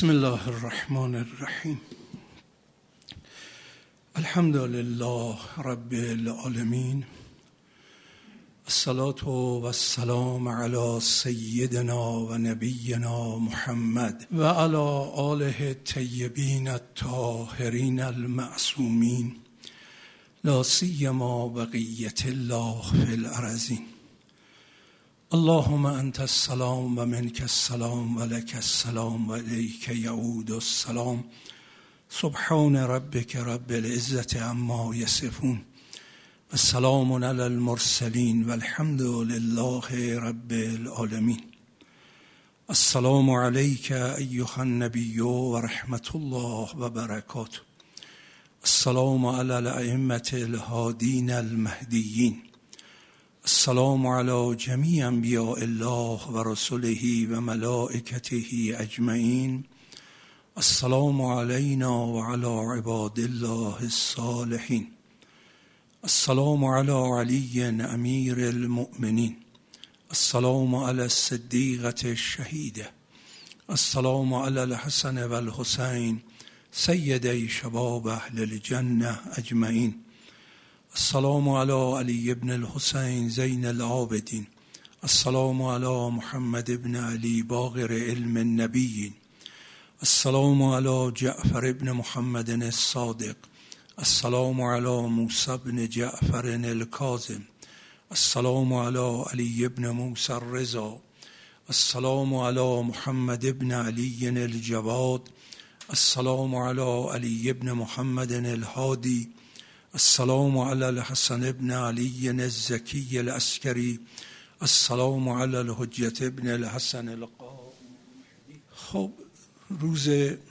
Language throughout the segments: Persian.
بسم الله الرحمن الرحیم. الحمد لله رب العالمین. الصلاة و السلام علی سیدنا و نبینا محمد و علی آله الطیبین الطاهرین المعصومین، لا سیما بقیة الله فی الارضین. اللهم انت السلام و منک السلام و لک السلام و الیک یعود السلام. سبحان ربک رب العزة عما یصفون و سلام علی المرسلین و الحمد لله رب العالمین. السلام علیک ایها النبی و رحمت الله و برکاته. السلام علی الائمة الهادین المهدیین. السلام علی جمیع انبیاء الله و رسله و ملائکته اجمعین. السلام علینا و علی عباد الله الصالحین. السلام علی علی امیر المؤمنین. السلام علی الصدیقة الشهیده. السلام علی الحسن و الحسین سیدی شباب اهل الجنه اجمعین. السلام علی علی ابن الحسین زین العابدین. السلام علی محمد ابن علی باقر علم النبیین. السلام علی جعفر ابن محمد الصادق. السلام علی موسی ابن جعفر الکاظم. السلام علی علی ابن موسی الرضا. السلام علی محمد ابن علی الجواد. السلام علی علی ابن محمد الهادی. السلام علی الحسن ابن علی الزکی العسکری. السلام علی الحجة ابن الحسن القائم. خب، روز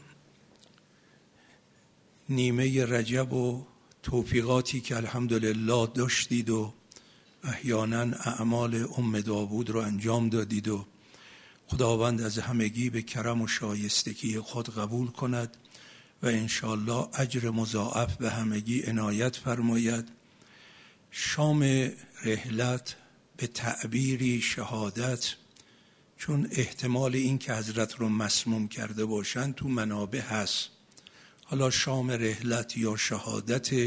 نیمه رجب و توفیقاتی که الحمدلله داشتید و احیانا اعمال ام داوود رو انجام دادید و خداوند از همگی به کرم و شایستگی خود قبول کند و انشاءالله اجر مضاعف به همگی عنایت فرماید. شام رحلت به تعبیری شهادت، چون احتمال این که حضرت رو مسموم کرده باشن تو منابع هست. حالا شام رحلت یا شهادت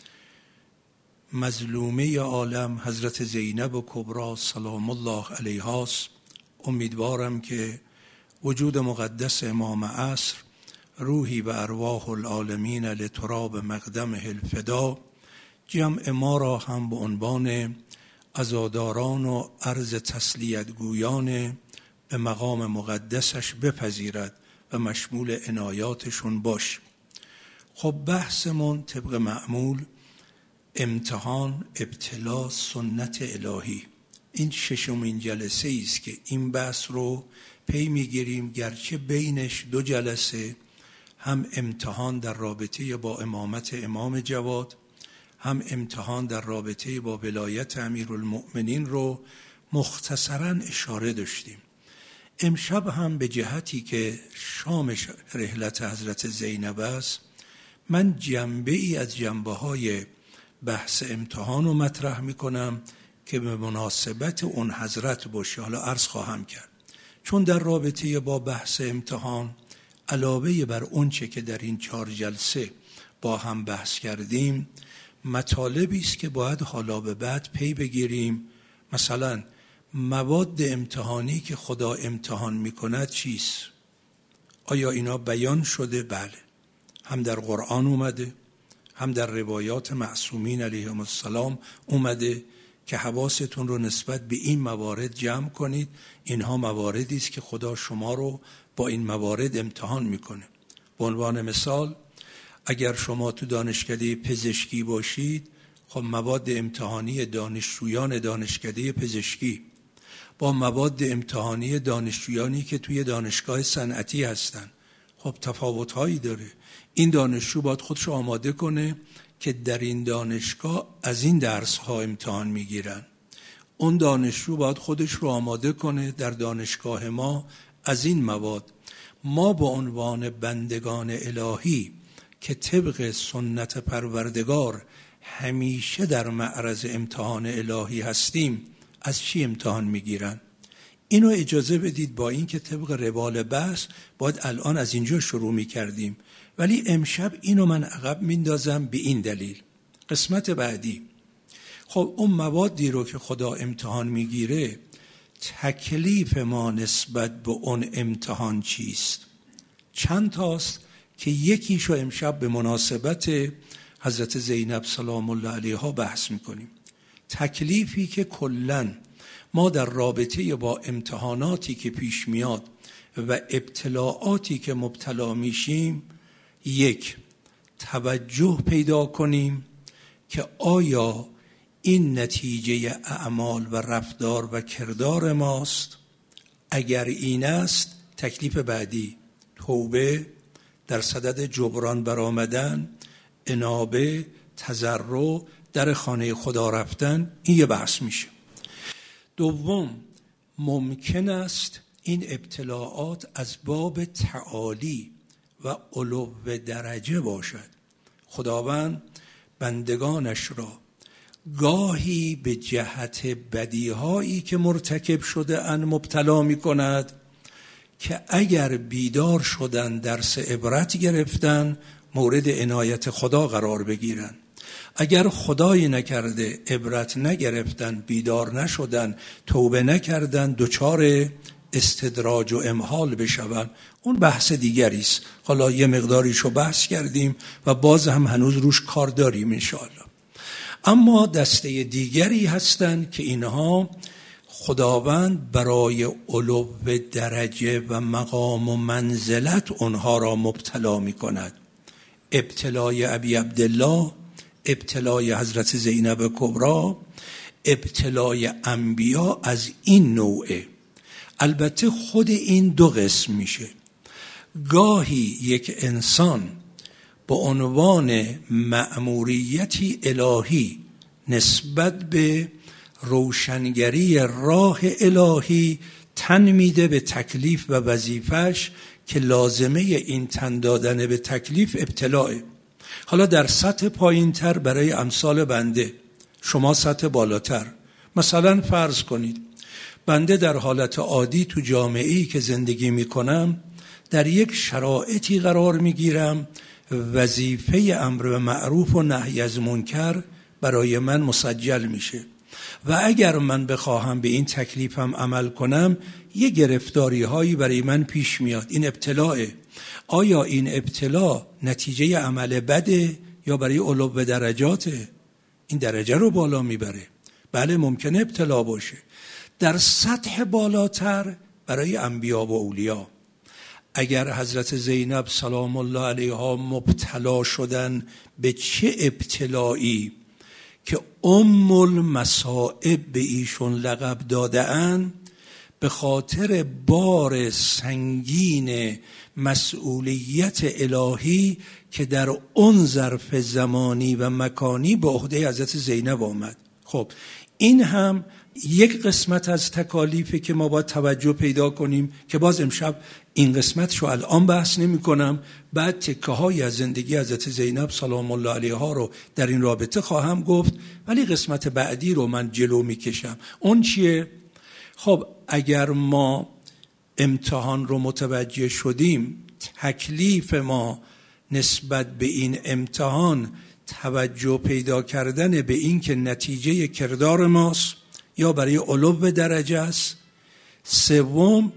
مظلومه عالم حضرت زینب کبری سلام الله علیها است. امیدوارم که وجود مقدس امام عصر روحی و ارواح العالمین لتراب مقدمه الفدا جمع ما را هم به عنوان عزاداران و عرض تسلیت گویان به مقام مقدسش بپذیرد و مشمول عنایاتشون باش. خب، بحثمون طبق معمول امتحان، ابتلا، سنت الهی. این ششمین جلسه است که این بحث رو پی میگیریم، گرچه بینش 2 جلسه هم امتحان در رابطه با امامت امام جواد، هم امتحان در رابطه با ولایت امیرالمؤمنین رو مختصراً اشاره داشتیم. امشب هم به جهتی که شام رحلت حضرت زینب است، من جنبه ای از جنبه های بحث امتحان رو مطرح میکنم که به مناسبت اون حضرت باشه. حالا عرض خواهم کرد، چون در رابطه با بحث امتحان علاوه بر اون چه که در این 4 جلسه با هم بحث کردیم، مطالبی است که باید حالا به بعد پی بگیریم. مثلا مواد امتحانی که خدا امتحان میکند چیست؟ آیا اینا بیان شده؟ بله، هم در قرآن اومده، هم در روایات معصومین علیهم السلام اومده که حواستون رو نسبت به این موارد جمع کنید. اینها مواردی است که خدا شما رو با این موارد امتحان میکنه. به عنوان مثال، اگر شما تو دانشکده پزشکی باشید، خب مواد امتحانی دانشجویان دانشکده پزشکی با مواد امتحانی دانشجویانی که توی دانشگاه صنعتی هستن، خب تفاوت‌هایی داره. این دانشجو باید خودش آماده کنه که در این دانشگاه از این درس‌ها امتحان میگیرن. اون دانشجو باید خودش رو آماده کنه در دانشگاه ما از این مواد. ما به عنوان بندگان الهی که طبق سنت پروردگار همیشه در معرض امتحان الهی هستیم، از چی امتحان میگیرن؟ اینو اجازه بدید، با این که طبق روال بحث باید الان از اینجا شروع می‌کردیم، ولی امشب اینو من عقب میندازم به این دلیل. قسمت بعدی، خب اون موادی رو که خدا امتحان میگیره، تکلیف ما نسبت به اون امتحان چیست؟ چند تاست که یکیشو امشب به مناسبت حضرت زینب سلام الله علیها بحث میکنیم. تکلیفی که کلن ما در رابطه با امتحاناتی که پیش میاد و ابتلاعاتی که مبتلا میشیم، یک، توجه پیدا کنیم که آیا این نتیجه اعمال و رفتار و کردار ماست؟ اگر این است، تکلیف بعدی توبه، در صدد جبران برآمدن، انابه، تضرع، در خانه خدا رفتن، این یه بحث میشه. دوم، ممکن است این ابتلاعات از باب تعالی و علو درجه باشد. خداوند بندگانش را گاهی به جهت بدیهایی که مرتکب شده ان مبتلا می کند که اگر بیدار شدن، درس عبرت گرفتن، مورد عنایت خدا قرار بگیرن. اگر خدای نکرده عبرت نگرفتن، بیدار نشدن، توبه نکردن، دچار استدراج و امهال بشون، اون بحث دیگری است. حالا یه مقداریشو بحث کردیم و باز هم هنوز روش کار داریم انشاءالله. اما دسته دیگری هستن که اینها خداوند برای علو درجه و مقام و منزلت اونها را مبتلا می کند. ابتلای ابی عبدالله، ابتلای حضرت زینب کبری، ابتلای انبیا از این نوعه. البته خود این دو قسم میشه. گاهی یک انسان به عنوان مأموریتی الهی نسبت به روشنگری راه الهی تن میده به تکلیف و وظیفش که لازمه این تن دادن به تکلیف ابتلاه. حالا در سطح پایین تر برای امثال بنده، شما سطح بالاتر. مثلا فرض کنید بنده در حالت عادی تو جامعه‌ای که زندگی میکنم در یک شرایطی قرار میگیرم، وظیفه امر به معروف و نهی از منکر برای من مسجل میشه و اگر من بخواهم به این تکلیفم عمل کنم، یه گرفتاری هایی برای من پیش میاد. این ابتلاء. آیا این ابتلا نتیجه عمل بده یا برای علو درجاته؟ این درجه رو بالا میبره. بله ممکنه ابتلا باشه. در سطح بالاتر برای انبیا و اولیا، اگر حضرت زینب سلام الله علیها مبتلا شدن به چه ابتلایی که ام المصائب به ایشون لقب داده اند، به خاطر بار سنگین مسئولیت الهی که در اون ظرف زمانی و مکانی به عهده حضرت زینب آمد. خب این هم یک قسمت از تکالیفه که ما باید توجه پیدا کنیم که باز امشب این قسمتشو الان بحث نمی کنم. بعد تکه های از زندگی حضرت زینب سلام الله علیها رو در این رابطه خواهم گفت، ولی قسمت بعدی رو من جلو می کشم. اون چیه؟ خب اگر ما امتحان رو متوجه شدیم، تکلیف ما نسبت به این امتحان توجه پیدا کردن به این که نتیجه کردار ماست یا برای علو درجه است. سوم،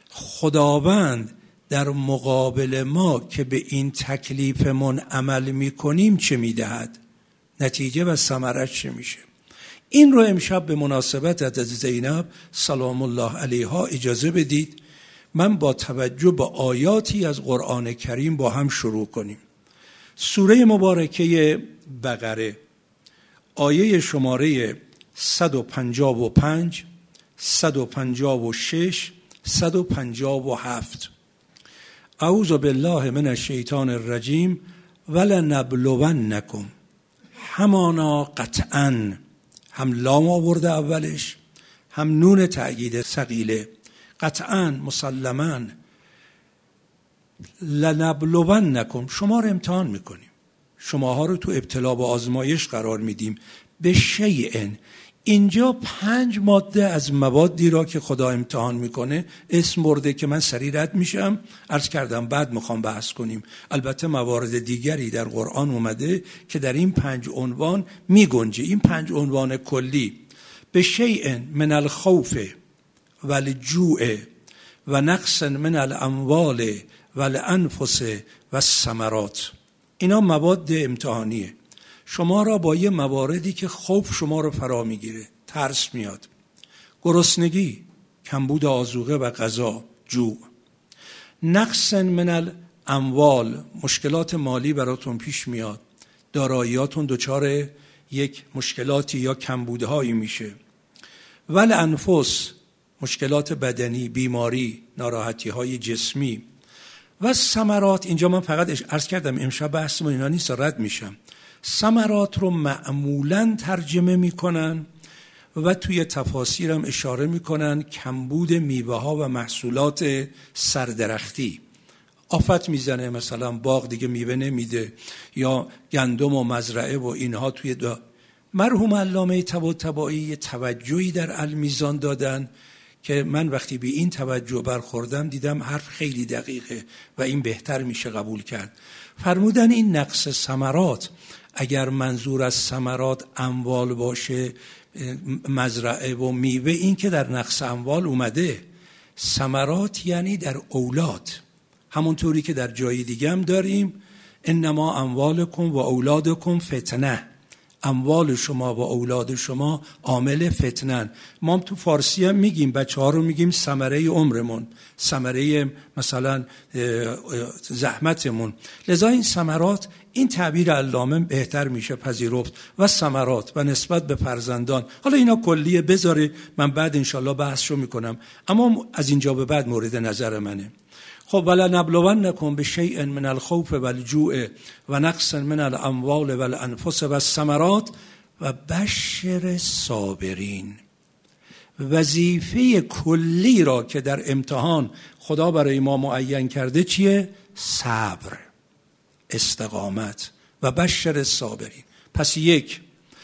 خداوند در مقابل ما که به این تکلیفمون عمل میکنیم چه میدهد؟ نتیجه و ثمرش چه میشه؟ این رو امشب به مناسبت حضرت زینب سلام الله علیها اجازه بدید من با توجه به آیاتی از قرآن کریم با هم شروع کنیم. سوره مبارکه بقره، آیه شماره 155 156 157. اعوذ بالله من الشیطان الرجیم ولنبلونکم. همانا قطعا، هم لام آورده اولش، هم نون تأکید ثقیله. قطعا، مسلما، لنبلونکم، شما رو امتحان میکنیم، شماها رو تو ابتلا و آزمایش قرار میدیم. به شیء، اینجا 5 ماده از موادی را که خدا امتحان میکنه اسم برده که من سریع رد میشم، عرض کردم بعد میخوام بحث کنیم. البته موارد دیگری در قرآن اومده که در این 5 عنوان میگنجه. این 5 عنوان کلی: به شیء من الخوف و الجوع و نقص من الاموال و الانفس و الثمرات. اینا مواد امتحانیه. شما را با یه مواردی که خوف شما رو فرا میگیره، ترس میاد، گرسنگی، کمبود آذوقه و غذا، جوع، نقص من الاموال، مشکلات مالی براتون پیش میاد، داراییاتون دچار یک مشکلاتی یا کمبودهایی میشه، ول انفس، مشکلات بدنی، بیماری، ناراحتی های جسمی، و ثمرات. اینجا من فقط عرض کردم امشب بحث اینا نیست، رد میشم. ثمرات رو معمولاً ترجمه میکنن و توی تفاسیرم اشاره میکنن کمبود میوه ها و محصولات سردرختی. آفت میزنه، مثلا باغ دیگه میوه نمیده، یا گندم و مزرعه و اینها توی مرحوم علامه طباطبایی توجهی در المیزان دادن که من وقتی به این توجه برخوردم دیدم حرف خیلی دقیقه و این بهتر میشه قبول کرد. فرمودن این نقص ثمرات، اگر منظور از ثمرات اموال باشه، مزرعه و میوه، این که در نقص اموال اومده. ثمرات یعنی در اولاد، همونطوری که در جای دیگه هم داریم انما اموالکم و اولادکم فتنه، اموال شما و اولاد شما عامل فتنن. ما هم تو فارسی هم میگیم، بچه ها رو میگیم ثمره عمرمون، ثمره مثلا زحمتمون. لذا این ثمرات، این تعبیر علامه بهتر میشه پذیرفت، و ثمرات و نسبت به فرزندان. حالا اینا کلیه، بذاره من بعد انشالله بحثشو میکنم، اما از اینجا به بعد مورد نظر منه. خب ولنبلونکم بشیء من الخوف و الجوع و نقص من الاموال و الانفس و الثمرات و بشر الصابرین. وظیفه کلی را که در امتحان خدا برای ما معین کرده چیه؟ صبر، استقامت. و بشر الصابرین. پس یک،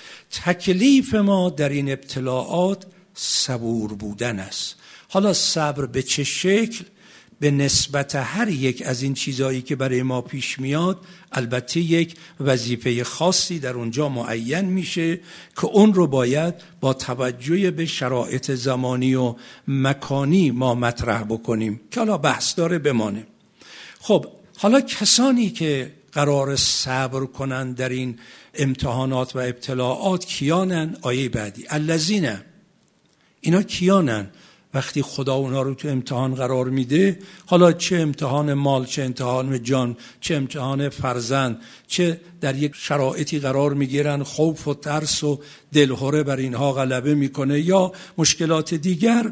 تکلیف ما در این ابتلاعات صبور بودن است. حالا صبر به چه شکل؟ به نسبت هر یک از این چیزایی که برای ما پیش میاد البته یک وظیفه خاصی در اونجا معین میشه که اون رو باید با توجه به شرایط زمانی و مکانی ما مطرح بکنیم که حالا بحث داره بمانه. خب حالا کسانی که قرار صبر کنن در این امتحانات و ابتلاعات کیانن؟ آیه بعدی الذین، اینا کیانن؟ وقتی خدا اونا رو تو امتحان قرار میده، حالا چه امتحان مال، چه امتحان جان، چه امتحان فرزند، چه در یک شرایطی قرار میگیرن خوف و ترس و دلهره بر اینها غلبه میکنه یا مشکلات دیگر،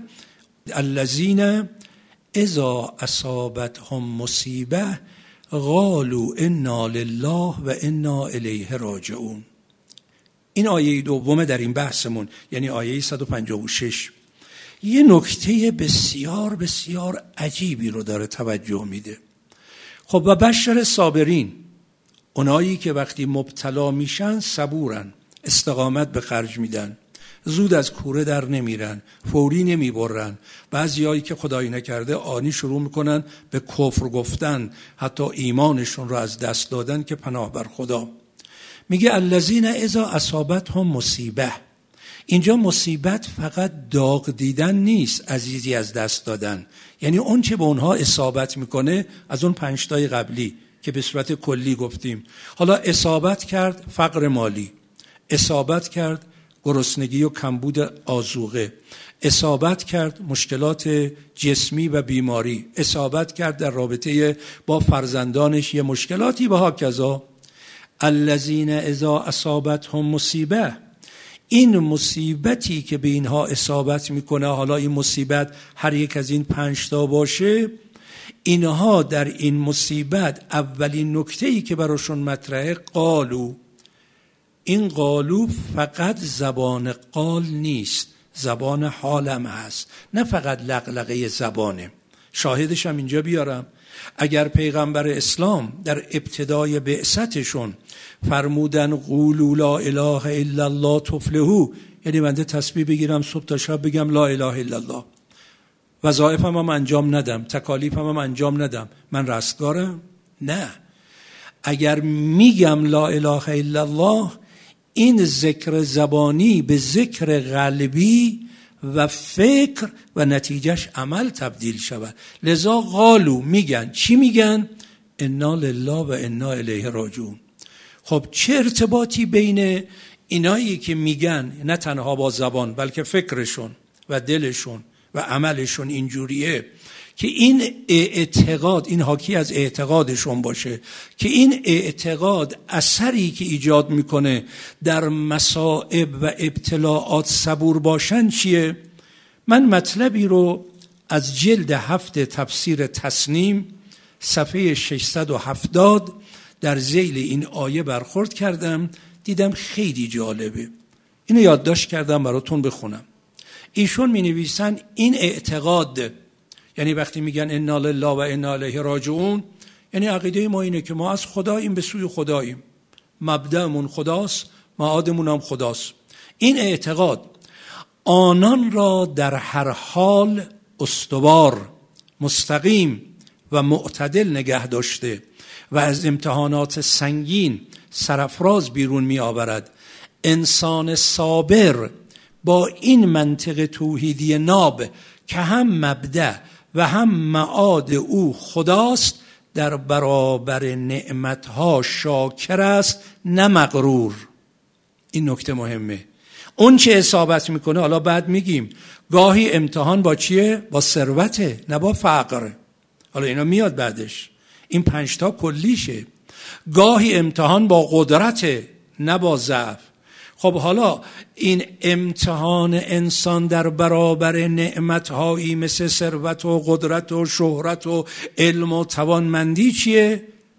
الذین اذا اصابتهم مصیبه قالوا انا لله و انا الیه راجعون. این آیه دومه در این بحثمون، یعنی آیه 156. یه نکته بسیار بسیار عجیبی رو داره توجه میده. خب و بشر صابرین، اونایی که وقتی مبتلا میشن صبورن، استقامت به خرج میدن، زود از کوره در نمیرن، فوری نمیبرن. بعضیایی که خدایی نکرده آنی شروع میکنن به کفر گفتن، حتی ایمانشون رو از دست دادن که پناه بر خدا. میگه الذین اذا اصابتهم مصیبه. اینجا مصیبت فقط داغ دیدن نیست، عزیزی از دست دادن، یعنی اون چه به اونها اصابت میکنه از اون 5 تای قبلی که به صورت کلی گفتیم. حالا اصابت کرد فقر مالی، اصابت کرد گرسنگی و کمبود آذوقه، اصابت کرد مشکلات جسمی و بیماری، اصابت کرد در رابطه با فرزندانش یه مشکلاتی و هاکذا. الذین اذا اصابتهم مصیبه، این مصیبتی که به اینها اصابت میکنه، حالا این مصیبت هر یک از این 5 تا باشه، اینها در این مصیبت اولین نکته‌ای که براشون مطرحه قالو. این قالو فقط زبان قال نیست، زبان حالم هست، نه فقط لغلغه زبانه. شاهدش هم اینجا بیارم. اگر پیغمبر اسلام در ابتدای بعثتشون فرمودن قولوا لا اله الا الله تفلحوا، یعنی بنده تسبیح بگیرم صبح تا شب بگم لا اله الا الله، وظایفم هم انجام ندم، تکالیفم هم انجام ندم، من رستگارم؟ نه. اگر میگم لا اله الا الله، این ذکر زبانی به ذکر قلبی و فکر و نتیجهش عمل تبدیل شود. لذا قالو میگن، چی میگن؟ انا لله و انا الیه راجعون. خب چه ارتباطی بین اینایی که میگن نه تنها با زبان بلکه فکرشون و دلشون و عملشون اینجوریه که این اعتقاد، این حاکی از اعتقادشون باشه، که این اعتقاد اثری که ایجاد میکنه در مصائب و ابتلاعات صبور باشن چیه؟ من مطلبی رو از جلد 7 تفسیر تسنیم صفحه 670 در ذیل این آیه برخورد کردم، دیدم خیلی جالبه، اینو یادداشت کردم براتون بخونم. ایشون می نویسن این اعتقاد، یعنی وقتی میگن انا لله و انا الیه راجعون، یعنی عقیده ما اینه که ما از خداییم به سوی خداییم، مبدأمون خداست، معادمون هم خداست. این اعتقاد آنان را در هر حال استوار، مستقیم و معتدل نگه داشته و از امتحانات سنگین سرافراز بیرون می آورد. انسان صابر با این منطق توحیدی ناب که هم مبدأ و هم معاد او خداست، در برابر نعمتها شاکر است نه مغرور. این نکته مهمه. اون چه اصابت میکنه، حالا بعد میگیم، گاهی امتحان با چیه؟ با ثروته نه با فقر. حالا اینا میاد بعدش، این 5 تا کلیشه. گاهی امتحان با قدرته نه با ضعف. خب حالا این امتحان انسان در برابر نعمتهایی مثل ثروت و قدرت و شهرت و علم و توانمندی چیه؟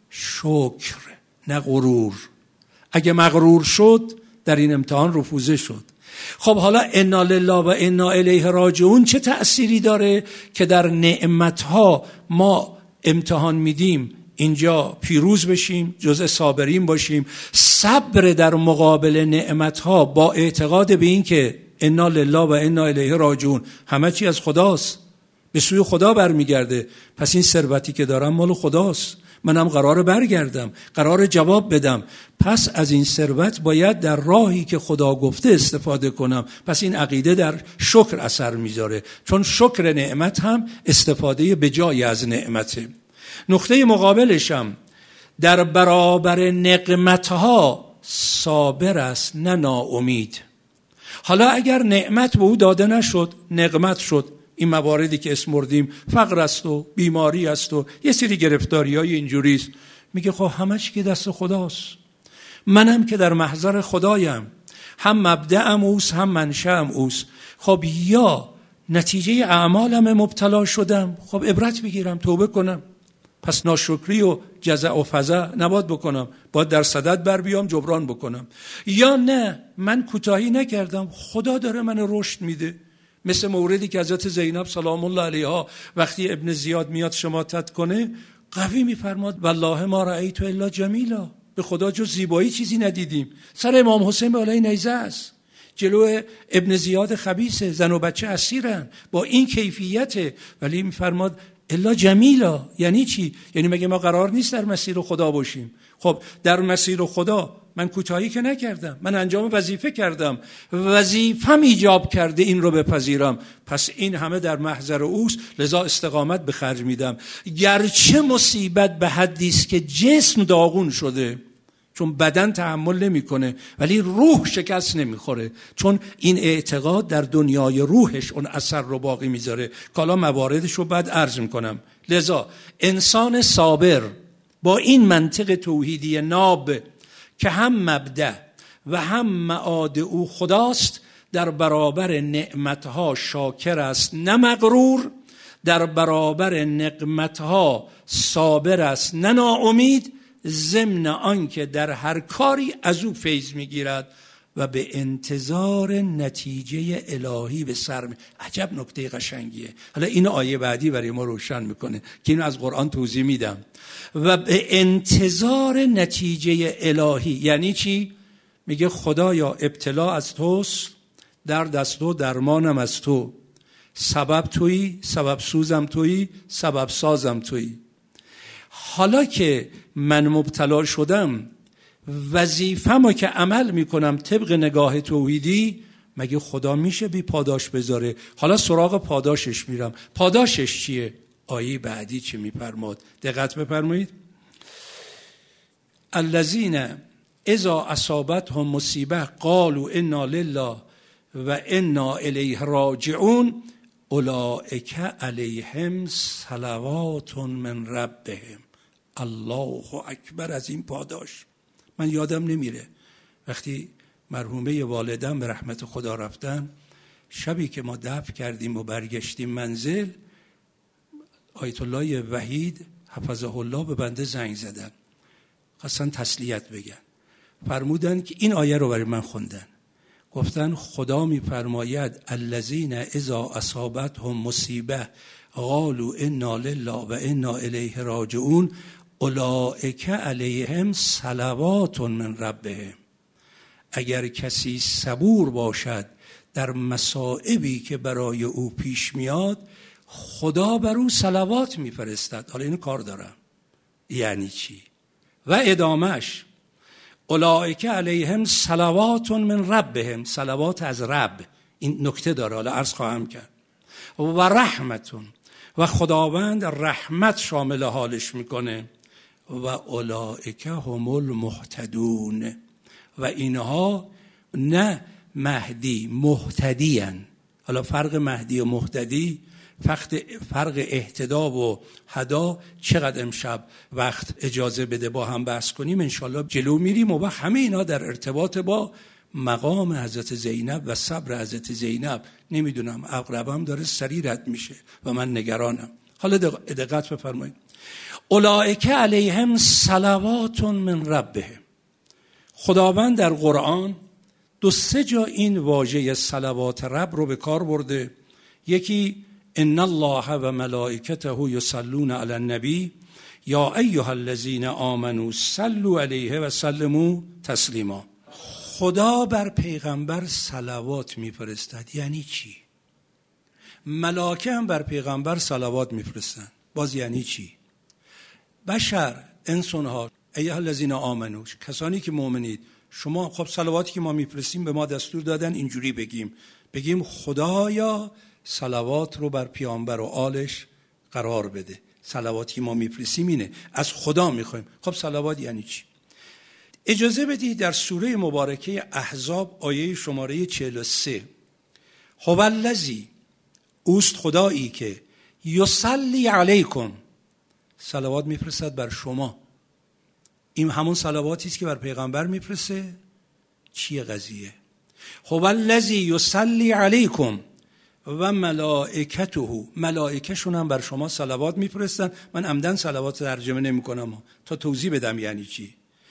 شکر نه غرور. اگه مغرور شد در این امتحان رفوزه شد. خب حالا انا لله و انا الیه راجعون چه تأثیری داره که در نعمتها ما امتحان میدیم اینجا پیروز بشیم، جزء صابرین باشیم. صبر در مقابل نعمتها با اعتقاد به این که انا لله و انا الیه راجعون، همه چی از خداست، به سوی خدا برمیگرده، پس این ثروتی که دارم مال خداست، منم قراره برگردم، قراره جواب بدم، پس از این ثروت باید در راهی که خدا گفته استفاده کنم. پس این عقیده در شکر اثر میذاره، چون شکر نعمت هم استفاده به جای از نعمته. نقطه مقابلشم در برابر نقمتها صابر است نه ناامید. حالا اگر نعمت به او داده نشد، نقمت شد، این مواردی که اسم بردیم، فقر است و بیماری است و یه سری گرفتاری های اینجوری است، میگه خب همه چی که دست خداست، منم که در محضر خدایم، هم مبدأم اوست هم منشأم اوست. خب یا نتیجه اعمالم مبتلا شدم، خب عبرت بگیرم، توبه کنم، پس ناشکری و جزع و فزع نباید بکنم، باید در صدد بر بیام جبران بکنم. یا نه، من کوتاهی نکردم، خدا داره من رشد میده. مثل موردی که حضرت زینب سلام الله علیها وقتی ابن زیاد میاد شماتت کنه، قوی میفرماد والله ما رأیت الا جمیلا، به خدا جز زیبایی چیزی ندیدیم. سر امام حسین به بالای نیزه است، جلو ابن زیاد خبیثه، زن و بچه اسیرن، با این کیفیته، ولی میفرماد الا جمیلا. یعنی چی؟ یعنی مگه ما قرار نیست در مسیر خدا باشیم؟ خب در مسیر خدا من کوتاهی که نکردم، من انجام وظیفه کردم، وظیفه‌م ایجاب کرده این رو بپذیرم، پس این همه در محضر اوست، لذا استقامت به خرج میدم. گرچه مصیبت به حدی است که جسم داغون شده، چون بدن تحمل نمیکنه، ولی روح شکست نمیخوره، چون این اعتقاد در دنیای روحش اون اثر رو باقی میذاره. حالا مواردش رو بعد عرض میکنم. لذا انسان صابر با این منطق توحیدی ناب که هم مبدأ و هم معاد او خداست، در برابر نعمتها شاکر است نه مغرور، در برابر نقمتها صابر است نه ناامید، ضمن آنکه در هر کاری از او فیض میگیرد و به انتظار نتیجه الهی به سر عجب نکته قشنگیه. حالا این آیه بعدی برای ما روشن میکنه که اینو از قرآن توضیح میدم. و به انتظار نتیجه الهی یعنی چی؟ میگه خدایا ابتلا از توست، درد از تو، درمانم از تو، سبب تویی، سبب سوزم تویی، سبب سازم تویی. حالا که من مبتلا شدم، وظیفه‌مو که عمل میکنم طبق نگاه توحیدی، مگه خدا میشه بی پاداش بذاره؟ حالا سراغ پاداشش میرم. پاداشش چیه؟ آیه بعدی چی میفرماد؟ دقت بفرمایید. الذین اذا اصابتهم مصیبه قالوا انا لله و انا الیه راجعون اولئک علیهم صلوات من ربهم. الله اکبر. از این پاداش من یادم نمیره وقتی مرحومه والدم به رحمت خدا رفتن، شبی که ما دفن کردیم و برگشتیم منزل، آیت الله وحید حفظه الله به بنده زنگ زدن، خواستن تسلیت بگن. فرمودن که این آیه رو برای من خوندن، گفتن خدا میفرماید الذین اذا اصابتهم مصیبه قالوا انا لله و انا الیه راجعون اولئک علیهم صلوات من ربهم. اگر کسی صبور باشد در مصائبی که برای او پیش میاد، خدا بر او صلوات میفرستد. حالا اینو کار دارم. یعنی چی؟ و ادامهش اولئک علیهم صلوات من ربهم. صلوات از رب، این نکته داره، حالا عرض خواهم کرد. و رحمتون، و خداوند رحمت شامل حالش میکنه. و اولئک هم المهتدون. و اینها نه مهدی، مهتدین. حالا فرق مهدی و مهتدی، فرق اهتدا و هدا چقدر امشب وقت اجازه بده با هم بحث کنیم انشالله جلو میریم. و همه اینا در ارتباط با مقام حضرت زینب و صبر حضرت زینب. نمیدونم عقربم داره سریع رد میشه و من نگرانم. حالا دقت بفرمایید. اولئک علیهم صلوات من ربهم. خداوند در قرآن 2-3 جا این واژه صلوات رب رو به کار برده. یکی ان الله و ملائکته یصلون علی النبی یا ایها الذین آمنوا صلوا علیه و سلموا تسلیما. خدا بر پیغمبر صلوات میفرستد. یعنی چی؟ ملائکه هم بر پیغمبر صلوات میفرستن. باز یعنی چی؟ بشر، انسان‌ها، ایها الذین آمنوا، کسانی که مؤمنید، شما خب صلواتی که ما میفرستیم به ما دستور دادن اینجوری بگیم خدایا صلوات رو بر پیامبر و آلش قرار بده. صلواتی ما میفرستیم اینه، از خدا میخوایم. خب صلوات یعنی چی؟ اجازه بدید در سوره مبارکه احزاب آیه شماره 43 هو الذی، اوست خدایی که یصلی علیکم، صلوات میفرستد بر شما. این همون صلواتی است که بر پیغمبر میفرسته. چیه قضیه؟ هو الذی یصلی علیکم و ملائکته، ملائکه‌شون هم بر شما صلوات میفرستن. من عمدن صلوات ترجمه نمی‌کنم تا توضیح بدم یعنی چی.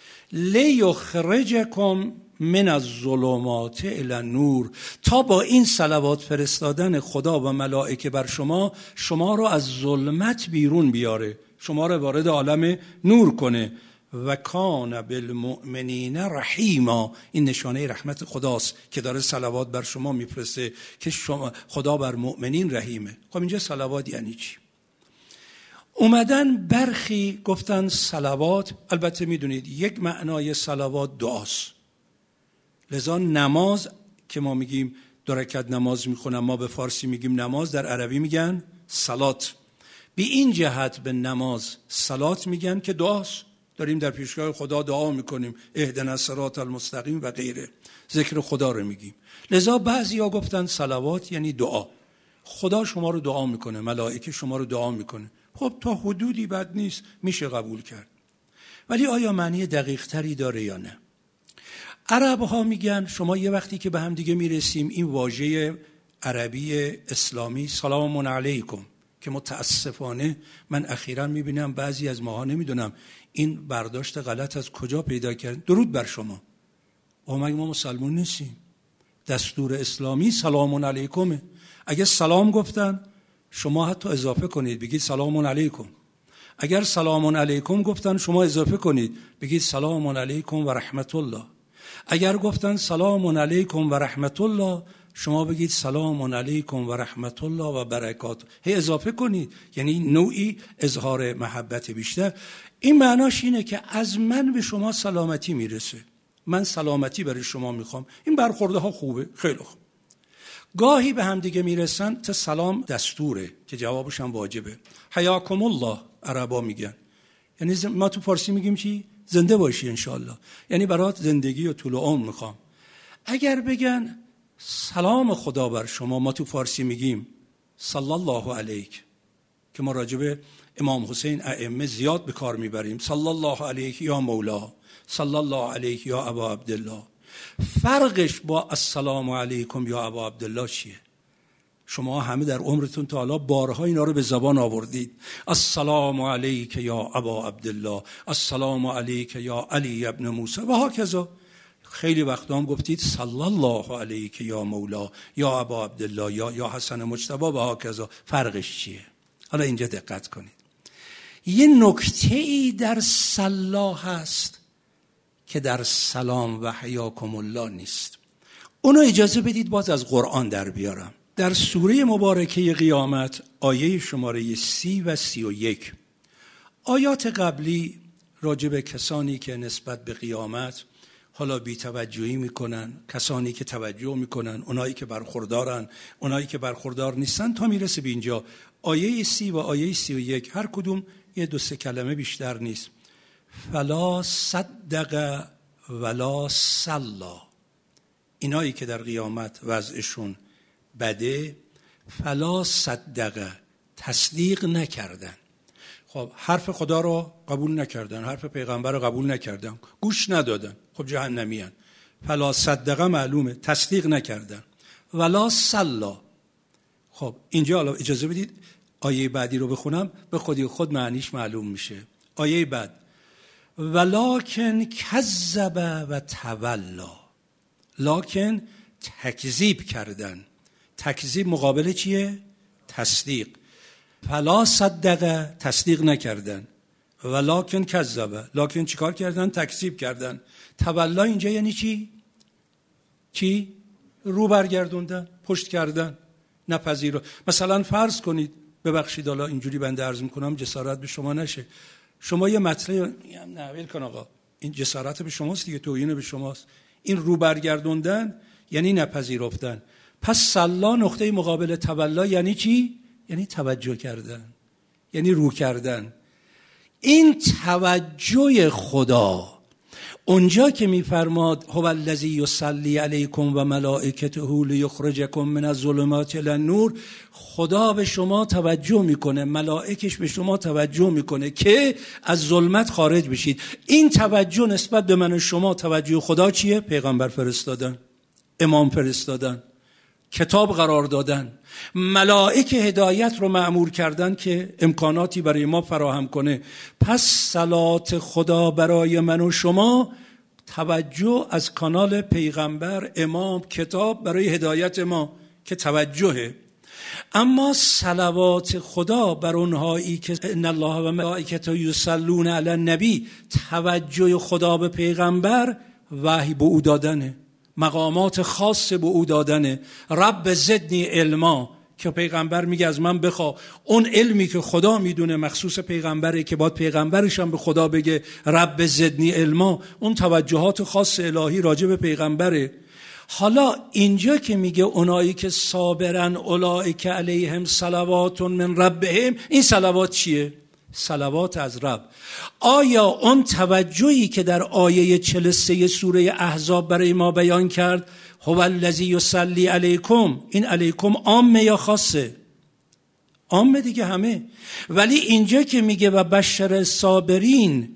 لیخرجکم من الظلمات الی النور، تا با این صلوات فرستادن خدا و ملائکه بر شما رو از ظلمت بیرون بیاره، شما رو وارد عالم نور کنه. و کان بالمؤمنین رحیما، این نشانه رحمت خداست که داره صلوات بر شما میفرسته که خدا بر مؤمنین رحیمه. خب اینجا صلوات یعنی چی؟ اومدن برخی گفتن صلوات، البته میدونید یک معنای صلوات دعاست. لذا نماز که ما میگیم 2 رکعت نماز میخونم، ما به فارسی میگیم نماز، در عربی میگن صلات. بی این جهت به نماز صلات میگن که دعاست. داریم در پیشگاه خدا دعا میکنیم، اهدنا الصراط المستقیم و غیره، ذکر خدا رو میگیم. لذا بعضیا گفتن صلوات یعنی دعا. خدا شما رو دعا میکنه، ملائکه شما رو دعا میکنه. خب تا حدودی بد نیست، میشه قبول کرد. ولی آیا معنی دقیق تری داره یا نه؟ عرب ها میگن شما یه وقتی که به هم دیگه میرسیم، این واژه عربی اسلامی سلام علیکم که متاسفانه من اخیراً میبینم بعضی از ماها، نمیدونم این برداشت غلط از کجا پیدا کرد، درود بر شما. مگه ما مسلمون نیستیم؟ دستور اسلامی سلام علیکمه. اگه سلام گفتن شما حتی اضافه کنید بگید سلام علیکم. اگر سلام علیکم گفتن شما اضافه کنید بگید سلام علیکم و رحمت الله. اگر گفتن سلام علیکم و رحمت الله، شما بگید سلام علیکم و رحمت الله و برکاته، هی اضافه کنید، یعنی نوعی اظهار محبت بیشتر. این معناش اینه که از من به شما سلامتی میرسه، من سلامتی برای شما میخوام. این برخورده ها خوبه، خیلی خوب. گاهی به هم دیگه میرسن تا سلام دستوره که جوابش هم واجبه. حیاکم الله عربا میگن، یعنی ما تو فارسی میگیم چی؟ زنده باشی انشالله، یعنی برات زندگی و طول عمر میخوام. اگر بگن سلام خدا بر شما، ما تو فارسی میگیم صلی الله علیک، که ما راجب امام حسین ائمه زیاد به کار میبریم، صلی الله علیک یا مولا، صلی الله علیک یا ابا عبدالله. فرقش با السلام علیکم یا ابا عبدالله چیه؟ شما همه در عمرتون تا حالا بارها اینا رو به زبان آوردید، السلام علیک یا ابا عبدالله، السلام علیک یا علی ابن موسی و هاکذا. خیلی وقتا هم گفتید صلی الله علیک یا مولا یا ابا عبدالله یا حسن مجتبی و هاکذا. فرقش چیه؟ حالا اینجا دقت کنید. یه نکته‌ای در صلا هست که در سلام و حیاکم الله نیست. اونو اجازه بدید باز از قرآن در بیارم. در سوره مبارکه قیامت آیه شماره 30 و 31، آیات قبلی راجع به کسانی که نسبت به قیامت حالا بی توجهی میکنن، کسانی که توجه میکنن، اونایی که برخوردارن، اونایی که برخوردار نیستن، تا میرسه به اینجا آیه 30 و آیه 31 هر کدوم یه 2-3 کلمه بیشتر نیست. فلا صدق ولا صلا، اینایی که در قیامت وضعشون بده، فلا صدق، تصدیق نکردن. خب حرف خدا رو قبول نکردن، حرف پیغمبر رو قبول نکردن، گوش ندادن، خب جهنمیان. فلا صدق معلومه، تصدیق نکردن. ولا صلا، خب اینجا حالا اجازه بدید آیه بعدی رو بخونم، به خودی خود معنیش معلوم میشه. آیه بعد ولکن کذب و تولا، لکن تکذیب کردن. تکذیب مقابل چیه؟ تصدیق. فلا صدق، تصدیق نکردن. ولکن کذب، لکن چیکار کردن؟ تکذیب کردن. تولا اینجا یعنی چی؟ رو برگردوندن، پشت کردن، نپذیرو. مثلا فرض کنید، ببخشید حالا اینجوری بنده عرض میکنم جسارت به شما نشه، شما یه مطلب نه ول کن آقا، این جسارت به شماست دیگه، توهین به شماست. این رو برگردوندن یعنی نپذیرفتن. پس صلا نقطه مقابل تولا یعنی چی؟ یعنی توجه کردن، یعنی رو کردن. این توجه خدا اونجا که میفرماد هو الذی یصلی علیکم و ملائکته لیخرجکم من الظلمات الی النور، خدا به شما توجه میکنه، ملائکش به شما توجه میکنه که از ظلمت خارج بشید. این توجه نسبت به من و شما، توجه خدا چیه؟ پیغمبر فرستادن، امام فرستادن، کتاب قرار دادن، ملائکه هدایت رو مأمور کردن که امکاناتی برای ما فراهم کنه. پس صلات خدا برای من و شما توجه از کانال پیغمبر، امام، کتاب برای هدایت ما که توجهه. اما صلوات خدا بر اونهایی که ان الله و ملائکته یصلون علی النبی، توجه خدا به پیغمبر وحی به او دادنه، مقامات خاص به او دادنه. رب زدنی علما، که پیغمبر میگه از من بخوا. اون علمی که خدا میدونه مخصوص پیغمبره، که باید پیغمبرش هم به خدا بگه رب زدنی علما، اون توجهات خاص الهی راجع به پیغمبره. حالا اینجا که میگه اونایی که صابرن اولئک علیهم صلوات من ربهم، این صلوات چیه؟ صلوات از رب. آیا اون توجهی که در آیه 43 سوره احزاب برای ما بیان کرد، هو الذی یصلی علیکم، این علیکم عامه یا خاصه؟ عامه دیگه، همه. ولی اینجا که میگه و بشر صابرین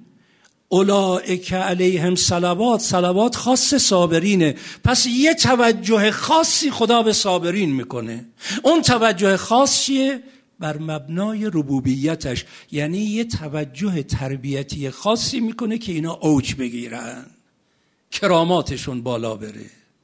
اولئک علیهم صلوات، صلوات خاص صابرینه. پس یه توجه خاصی خدا به صابرین میکنه. اون توجه خاص چیه؟ بر مبنای ربوبیتش، یعنی یه توجه تربیتی خاصی میکنه که اینا اوج بگیرن، کراماتشون بالا بره.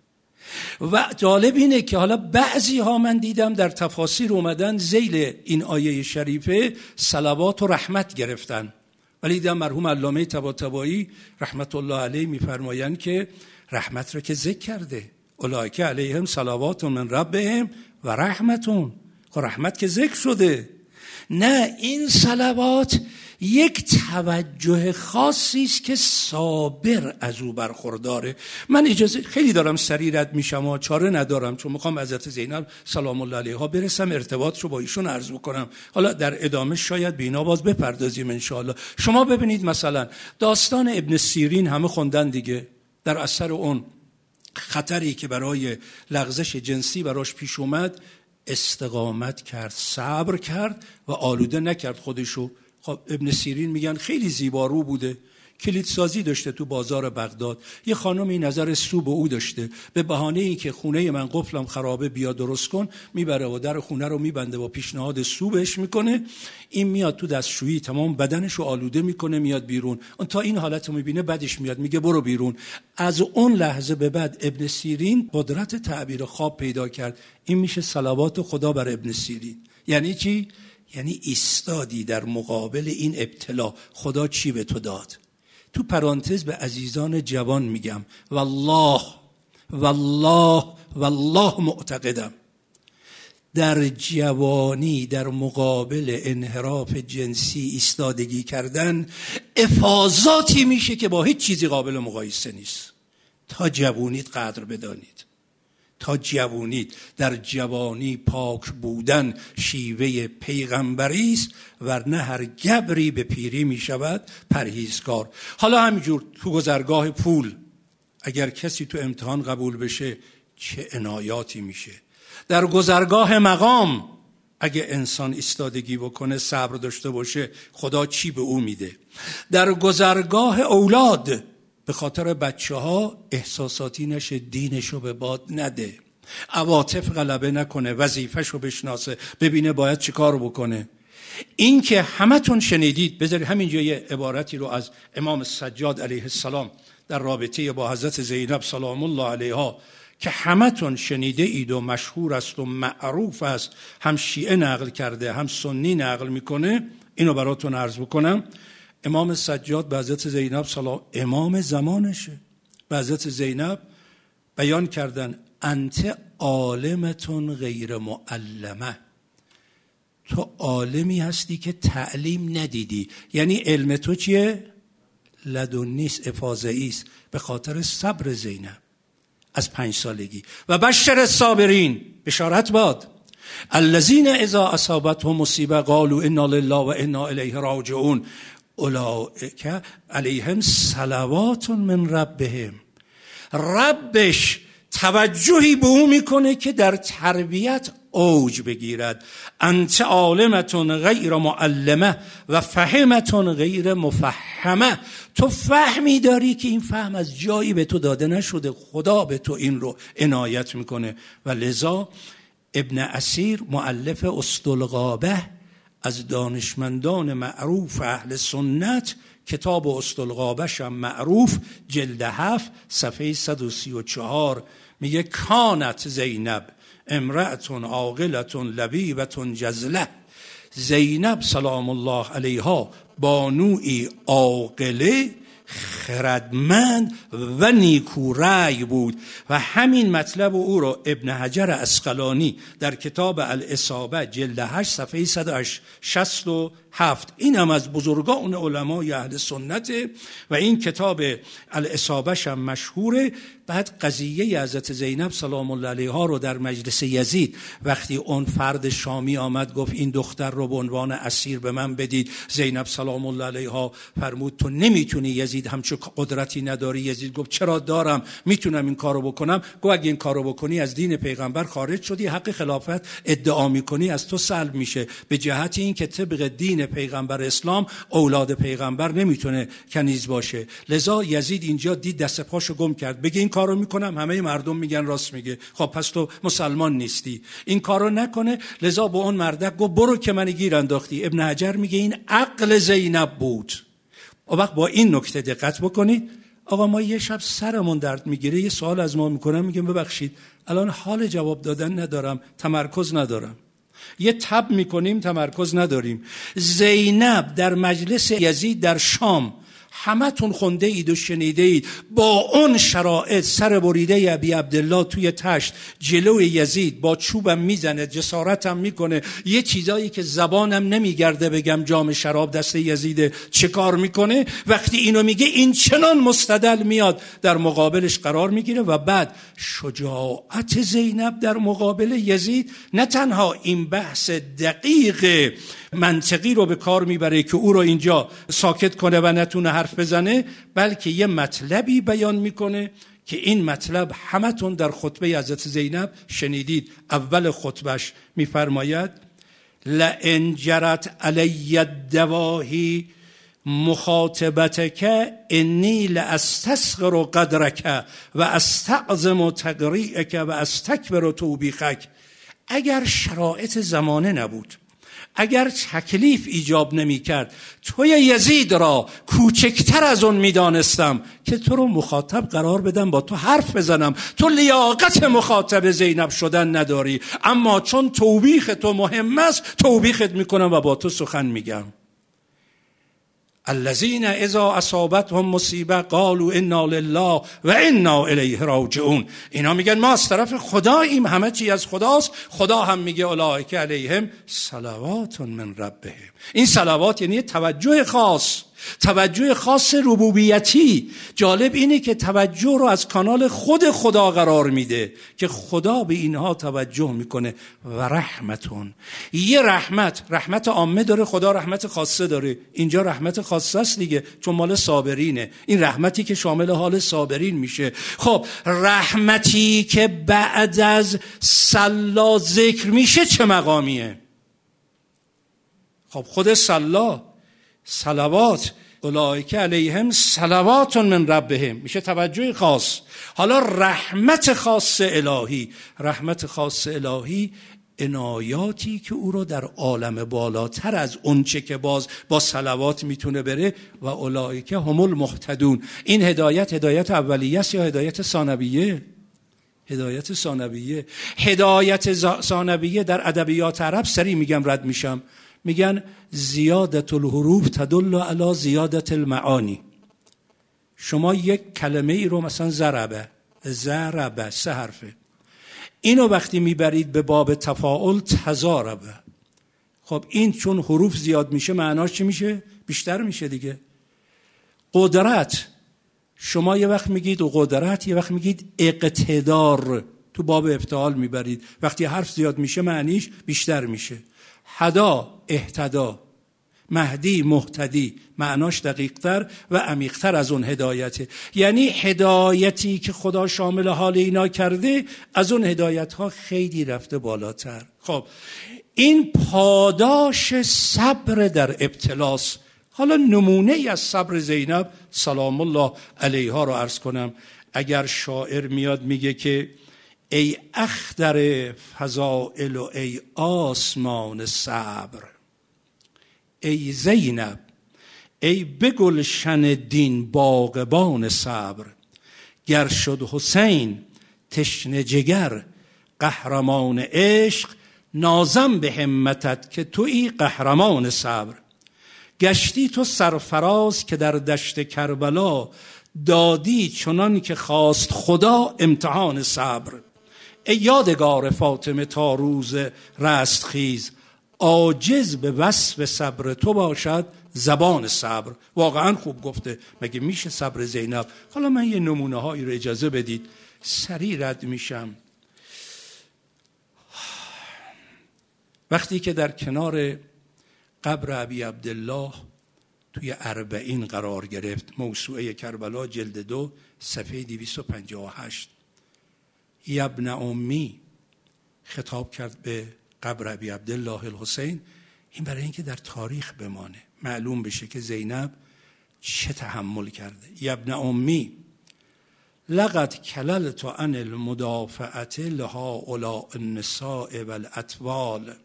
و جالب اینه که حالا بعضی ها من دیدم در تفاسیر اومدن ذیل این آیه شریفه صلوات و رحمت گرفتن، ولی دیدم مرحوم علامه طباطبایی رحمت الله علیه میفرمایند که رحمت رو که ذکر کرده، اولئک علیهم صلوات من ربهم و رحمتون. خب رحمت که ذکر شده. نه، این صلوات یک توجه خاصی است که صابر از او برخورداره. من اجازه خیلی دارم سریع رد میشم و چاره ندارم، چون میخوام حضرت زینب سلام الله علیها برسم، ارتباطشو با ایشون عرض بکنم. حالا در ادامه شاید به اینا باز بپردازیم ان شاء الله. شما ببینید مثلا داستان ابن سیرین همه خوندن دیگه. در اثر اون خطری که برای لغزش جنسی براش پیش اومد، استقامت کرد، صبر کرد و آلوده نکرد خودشو. خب ابن سیرین میگن خیلی زیبارو بوده، کلیدسازی داشته تو بازار بغداد. یه خانمی نظر سو به او داشته، به بهانه این که خونه من قفلم خرابه بیا درست کن، میبره و در خونه رو میبنده و پیشنهاد سو بهش میکنه. این میاد تو دستشویی تمام بدنشو آلوده میکنه، میاد بیرون. اون تا این حالت رو میبینه بعدش میاد میگه برو بیرون. از اون لحظه به بعد ابن سیرین قدرت تعبیر خواب پیدا کرد. این میشه صلوات خدا بر ابن سیرین. یعنی چی؟ یعنی ایستادی در مقابل این ابتلا. خدا چی به تو داد؟ تو پرانتز به عزیزان جوان میگم، والله والله والله معتقدم در جوانی در مقابل انحراف جنسی ایستادگی کردن افاضاتی میشه که با هیچ چیزی قابل مقایسه نیست. تا جوانیت قدر بدانید، تا جوانید. در جوانی پاک بودن شیوه پیغمبری است، ورنه هر گبری به پیری می شود پرهیزکار. حالا همینجور تو گذرگاه پول اگر کسی تو امتحان قبول بشه چه عنایاتی میشه. در گذرگاه مقام اگه انسان ایستادگی بکنه، صبر داشته باشه، خدا چی به او میده. در گذرگاه اولاد به خاطر بچه ها احساساتی نشه، دینشو به باد نده، عواطف غلبه نکنه، وظیفهشو بشناسه، ببینه باید چی کار بکنه. این که همتون شنیدید، بذارید همینجا یه عبارتی رو از امام سجاد علیه السلام در رابطه با حضرت زینب سلام الله علیها که همتون شنیده اید و مشهور است و معروف است، هم شیعه نقل کرده هم سنی نقل میکنه، اینو براتون عرض بکنم. امام سجاد به حضرت زینب امام زمانشه، به حضرت زینب بیان کردن انت عالمتون غیر معلمه، تو عالمی هستی که تعلیم ندیدی. یعنی علم تو چیه؟ لدنیست، افاضه‌ای است، به خاطر صبر زینب از 5 سالگی. و بشر الصابرین، بشارت باد، الذین اذا اصابتهم مصیبه قالوا انا لله و انا الیه راجعون اولئک علیهم صلوات من ربهم. ربش توجهی به او میکنه که در تربیت اوج بگیرد. انت عالمتون غیر معلمه و فهمتون غیر مفهمه. تو فهمی داری که این فهم از جایی به تو داده نشده، خدا به تو این رو عنایت میکنه. و لذا ابن اسیر مؤلف اسدالغابه از دانشمندان معروف اهل سنت، کتاب اسدالغابه‌ش هم معروف، جلد 7 صفحه 134 میگه کانت زینب امرأتون عاقلتون لبیبتون جزله. زینب سلام الله علیها بانوی عاقله، خردمند و نیکورای بود. و همین مطلب او رو ابن حجر عسقلانی در کتاب الاصابه جلد 8 صفحه 167، این هم از بزرگان علمای اهل سنته و این کتاب الاصابه هم مشهوره. بعد قضیه حضرت زینب سلام الله علیها رو در مجلس یزید وقتی اون فرد شامی آمد گفت این دختر رو به عنوان اسیر به من بدید، زینب سلام الله علیها فرمود تو نمیتونی، یزید همچون قدرتی نداری. یزید گفت چرا دارم، میتونم این کارو بکنم. گفت اگه این کارو بکنی از دین پیغمبر خارج شدی، حق خلافت ادعا میکنی از تو سلب میشه، به جهت این که طبق دین پیغمبر اسلام اولاد پیغمبر نمیتونه کنیز باشه. لذا یزید اینجا دید دست پاشو گم کرد، بگه این کارو میکنم، همه مردم میگن راست میگه، خب پس تو مسلمان نیستی، این کارو نکنه. لذا به اون مردک گفت برو که من گیر انداختی. ابن حجر میگه این عقل زینب بود. اون وقت با این نکته دقت بکنید. آقا ما یه شب سرمون درد میگیره، یه سوال از ما میکنم، میگم ببخشید الان حال جواب دادن ندارم، تمرکز ندارم. یه تب میکنیم تمرکز نداریم. زینب در مجلس یزید در شام همتون خونده اید و شنیده اید، با اون شرایط سر بریده ابی عبدالله توی تشت جلوی یزید با چوبم میزنه، جسارتم میکنه، یه چیزایی که زبانم نمیگرده بگم جام شراب دست یزید چه کار میکنه. وقتی اینو میگه این چنان مستدل میاد در مقابلش قرار میگیره و بعد شجاعت زینب در مقابل یزید نه تنها این بحث دقیق منطقی رو به کار میبره که او رو اینجا ساکت کنه و نتونه حرف بزنه، بلکه یه مطلبی بیان میکنه که این مطلب همتون در خطبه حضرت زینب شنیدید. اول خطبهش میفرماید لئن جرت علی الدواهی مخاطبتک انی لاستسغر قدرک و استعظم تقریئک و استکبر توبیخک. اگر شرایط زمانه نبود، اگر تکلیف ایجاب نمی کرد، توی یزید را کوچکتر از اون می دانستم که تو رو مخاطب قرار بدم، با تو حرف بزنم. تو لیاقت مخاطب زینب شدن نداری، اما چون توبیخ تو مهم است توبیخت می کنم و با تو سخن می گم. الذین اذا اصابتهم مصیبه قالوا انا لله و انا الیه راجعون. اینا میگن ما از طرف خداییم، همه چی از خداست. خدا هم میگه اولئک علیهم صلوات من ربهم. این صلوات یعنی توجه خاص، توجه خاص ربوبیتی. جالب اینه که توجه رو از کانال خود خدا قرار میده که خدا به اینها توجه میکنه. و رحمتون، یه رحمت عامه داره، خدا رحمت خاصه داره. اینجا رحمت خاصه است دیگه، چون مال صابرینه. این رحمتی که شامل حال صابرین میشه. خب رحمتی که بعد از صلا ذکر میشه چه مقامیه؟ خب خود صلوات اولئک علیهم صلوات من ربهم میشه توجه خاص. حالا رحمت خاص الهی عنایاتی که او رو در عالم بالاتر از اونچه که باز با صلوات میتونه بره. و اولئک هم المهتدون. این هدایت اولیه است یا هدایت ثانویه؟ هدایت ثانویه در ادبیات عرب سری میگم رد میشم، میگن زیادت الحروف تدل علی زیادت المعانی. شما یک کلمه ای رو مثلا ضربه 3 حرفه، اینو وقتی میبرید به باب تفاعل تضاربه. خب این چون حروف زیاد میشه معناش چی میشه؟ بیشتر میشه دیگه. قدرت، شما یه وقت میگید قدرت، یه وقت میگید اقتدار، تو باب افتعال میبرید. وقتی حرف زیاد میشه معنیش بیشتر میشه. هدا، اهتدا، مهدی، مهتدی، معناش دقیقتر و عمیقتر از اون هدایته. یعنی هدایتی که خدا شامل حال اینا کرده از اون هدایتها خیلی رفته بالاتر. خب این پاداش صبر در ابتلاس. حالا نمونه ای از صبر زینب سلام الله علیها رو عرض کنم. اگر شاعر میاد میگه که ای اختر فضائل و ای آسمان صبر، ای زینب ای به گلشن دین باغبان صبر، گر شد حسین تشنه جگر قهرمان عشق، نازم به همتت که تویی قهرمان صبر. گشتی تو سرفراز که در دشت کربلا، دادی چنان که خواست خدا امتحان صبر. ای یادگار فاطمه تا روز رستخیز، عاجز به وصف صبر تو باشد زبان صبر. واقعا خوب گفته. مگه میشه صبر زینب؟ حالا من یه نمونه هایی رو اجازه بدید سریع رد میشم. وقتی که در کنار قبر ابی عبدالله توی 40 قرار گرفت، موسوعه کربلا جلد 2 صفحه 258، ابن امی خطاب کرد به قبر ابی عبدالله الحسین. این برای اینکه در تاریخ بمانه، معلوم بشه که زینب چه تحمل کرده. ابن امی لقد کللت عن المدافعه لهؤلاء النساء والاطفال.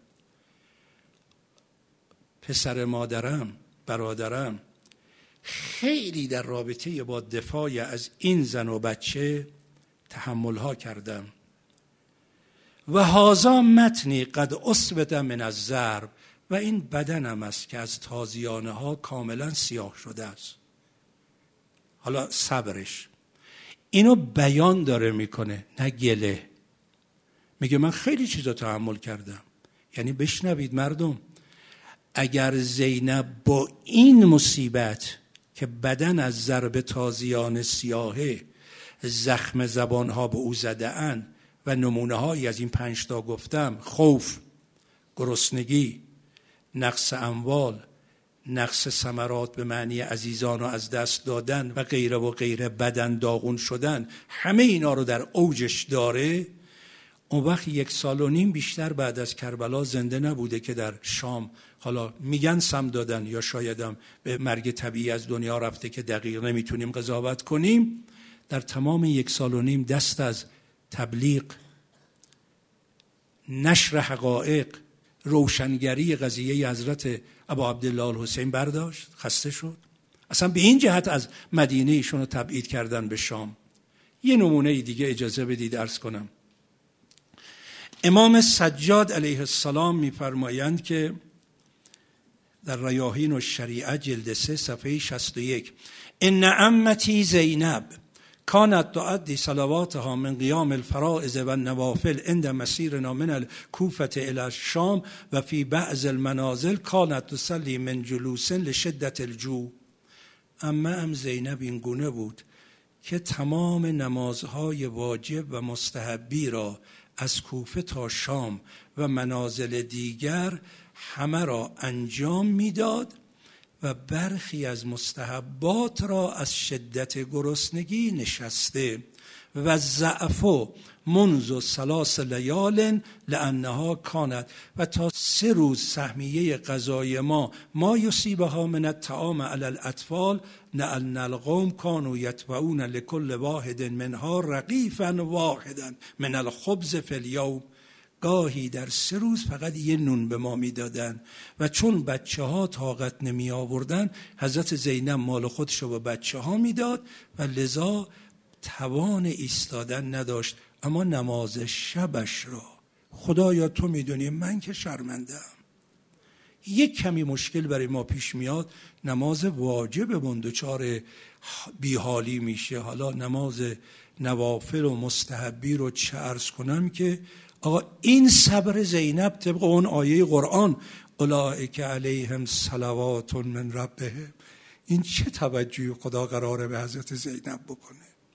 پسر مادرم، برادرم، خیلی در رابطه با دفاع از این زن و بچه تحملها کردم. و هذا متنی قد اثبت من الضرب، و این بدنم است که از تازیانه ها کاملا سیاه شده است. حالا صبرش اینو بیان داره میکنه، نه گله. میگه من خیلی چیزا تحمل کردم. یعنی بشنوید مردم، اگر زینب با این مصیبت که بدن از ضرب تازیان سیاهه، زخم زبانها به او زده اند و نمونه هایی از این 5 تا گفتم، خوف، گرسنگی، نقص اموال، نقص ثمرات به معنی عزیزان رو از دست دادن و غیره و غیره، بدن داغون شدن، همه اینا رو در اوجش داره. اون وقت 1.5 سال بیشتر بعد از کربلا زنده نبوده که در شام، حالا میگن سم دادن یا شایدم به مرگ طبیعی از دنیا رفته که دقیق نمیتونیم قضاوت کنیم. در تمام 1.5 سال دست از تبلیغ، نشر حقایق، روشنگری قضیه حضرت ابا عبدالله الحسین برداشت. خسته شد. اصلا به این جهت از مدینه ایشون رو تبعید کردن به شام. یه نمونه دیگه اجازه بدید عرض کنم. امام سجاد علیه السلام میفرمایند که در ریاحین الشریعه جلد 3 صفحه 61: ان عمتی زینب کانت تعدی صلواتها من قیام الفرائض و النوافل عند مسیرنا من الکوفة الی الشام و فی بعض المنازل کانت تصلی من جلوس لشدت الجوع. عمه زینب این گونه بود که تمام نمازهای واجب و مستحبی را از کوفه تا شام و منازل دیگر همه را انجام میداد و برخی از مستحبات را از شدت گرسنگی نشسته و ضعف منذ 3 لیال لانها کانت، و تا 3 روز سهمیه غذای ما یصیبها من الطعام علی الاطفال لان القوم كانوا یتبعون لكل واحد منها رغیفا واحدا من الخبز فی اليوم. گاهی در 3 روز فقط 1 نون به ما میدادن و چون بچه ها طاقت نمی آوردن، حضرت زینب مال خودش رو به بچه ها میداد و لذا توان ایستادن نداشت. اما نماز شبش را، خدایا تو میدونی من که شرمنده‌ام، یک کمی مشکل برای ما پیش میاد، نماز واجبمون دچار بیحالی میشه، حالا نماز نوافل و مستحبی رو چه عرض کنم که آقا این صبر زینب طبق اون آیه قرآن اولئک علیهم صلوات من ربهم، این چه توجهی خدا قراره به حضرت زینب بکنه؟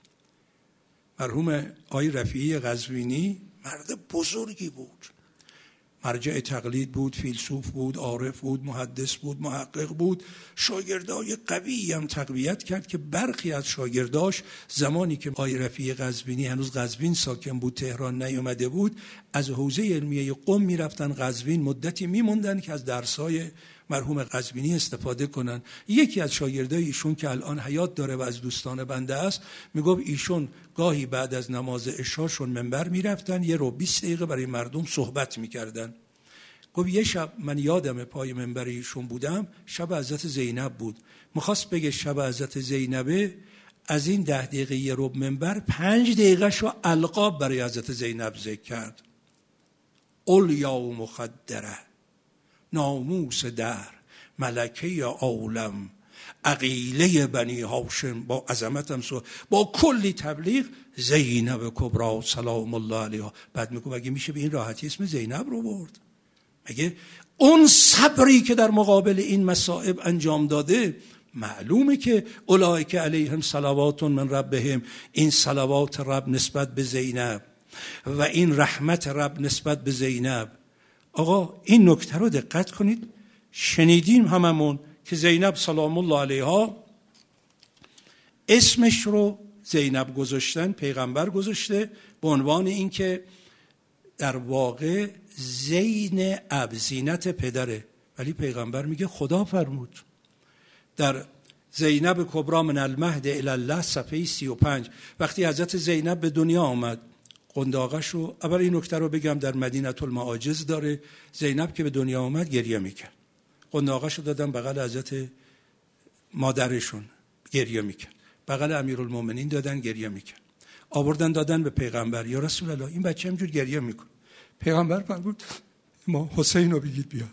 مرحوم آقای رفیعی قزوینی مرد بزرگی بود، مرجع تقلید بود، فیلسوف بود، عارف بود، محدث بود، محقق بود، شاگردای قوی هم تقویت کرد که برخی از شاگرداش زمانی که آقای رفیعی قزوینی هنوز قزوین ساکن بود، تهران نیامده بود، از حوزه علمیه قم میرفتن قزوین، مدتی میموندن که از درسای مرحوم قزوینی استفاده کنن. یکی از شاگردای ایشون که الان حیات داره و از دوستان بنده است، میگفت ایشون گاهی بعد از نماز عشاشون منبر میرفتن 1 رو 20 دقیقه برای مردم صحبت میکردن. گفت یه شب من یادم پای منبر ایشون بودم، شب حضرت زینب بود، میخواست بگه شب حضرت زینبه، از این 10 دقیقه 1 رو منبر 5 دقیقه شو القاب برای حضرت زینب ذکر کرد. اولیا و مخدره، ناموس در، ملکه عالم، عقیله بنی هاشم، با عظمتم با کلی تبلیغ، زینب کبری سلام الله علیها. بعد میگه مگه میشه به این راحتی اسم زینب رو برد؟ مگه اون صبری که در مقابل این مصائب انجام داده، معلومه که اولئک علیهم صلوات من ربهم، این صلوات رب نسبت به زینب و این رحمت رب نسبت به زینب. آقا این نکته رو دقت کنید. شنیدیم هممون که زینب سلام الله علیها اسمش رو زینب گذاشتن، پیغمبر گذاشته به عنوان این که در واقع زین اب، زینت پدره، ولی پیغمبر میگه خدا فرمود. در زینب کبری من المهد الی الله صفحه 35 وقتی حضرت زینب به دنیا آمد، قنداقش رو، اول این نکته رو بگم، در مدینه المعاجز داره، زینب که به دنیا آمد گریه میکرد، قنداقش رو دادن بغل حضرت مادرشون، گریه میکرد، بغل امیرالمومنین دادن، گریه میکرد، آوردن دادن به پیغمبر، یا رسول الله این بچه همجور گریه میکنه. پیغمبر فرمود ما حسین رو بگید بیاد.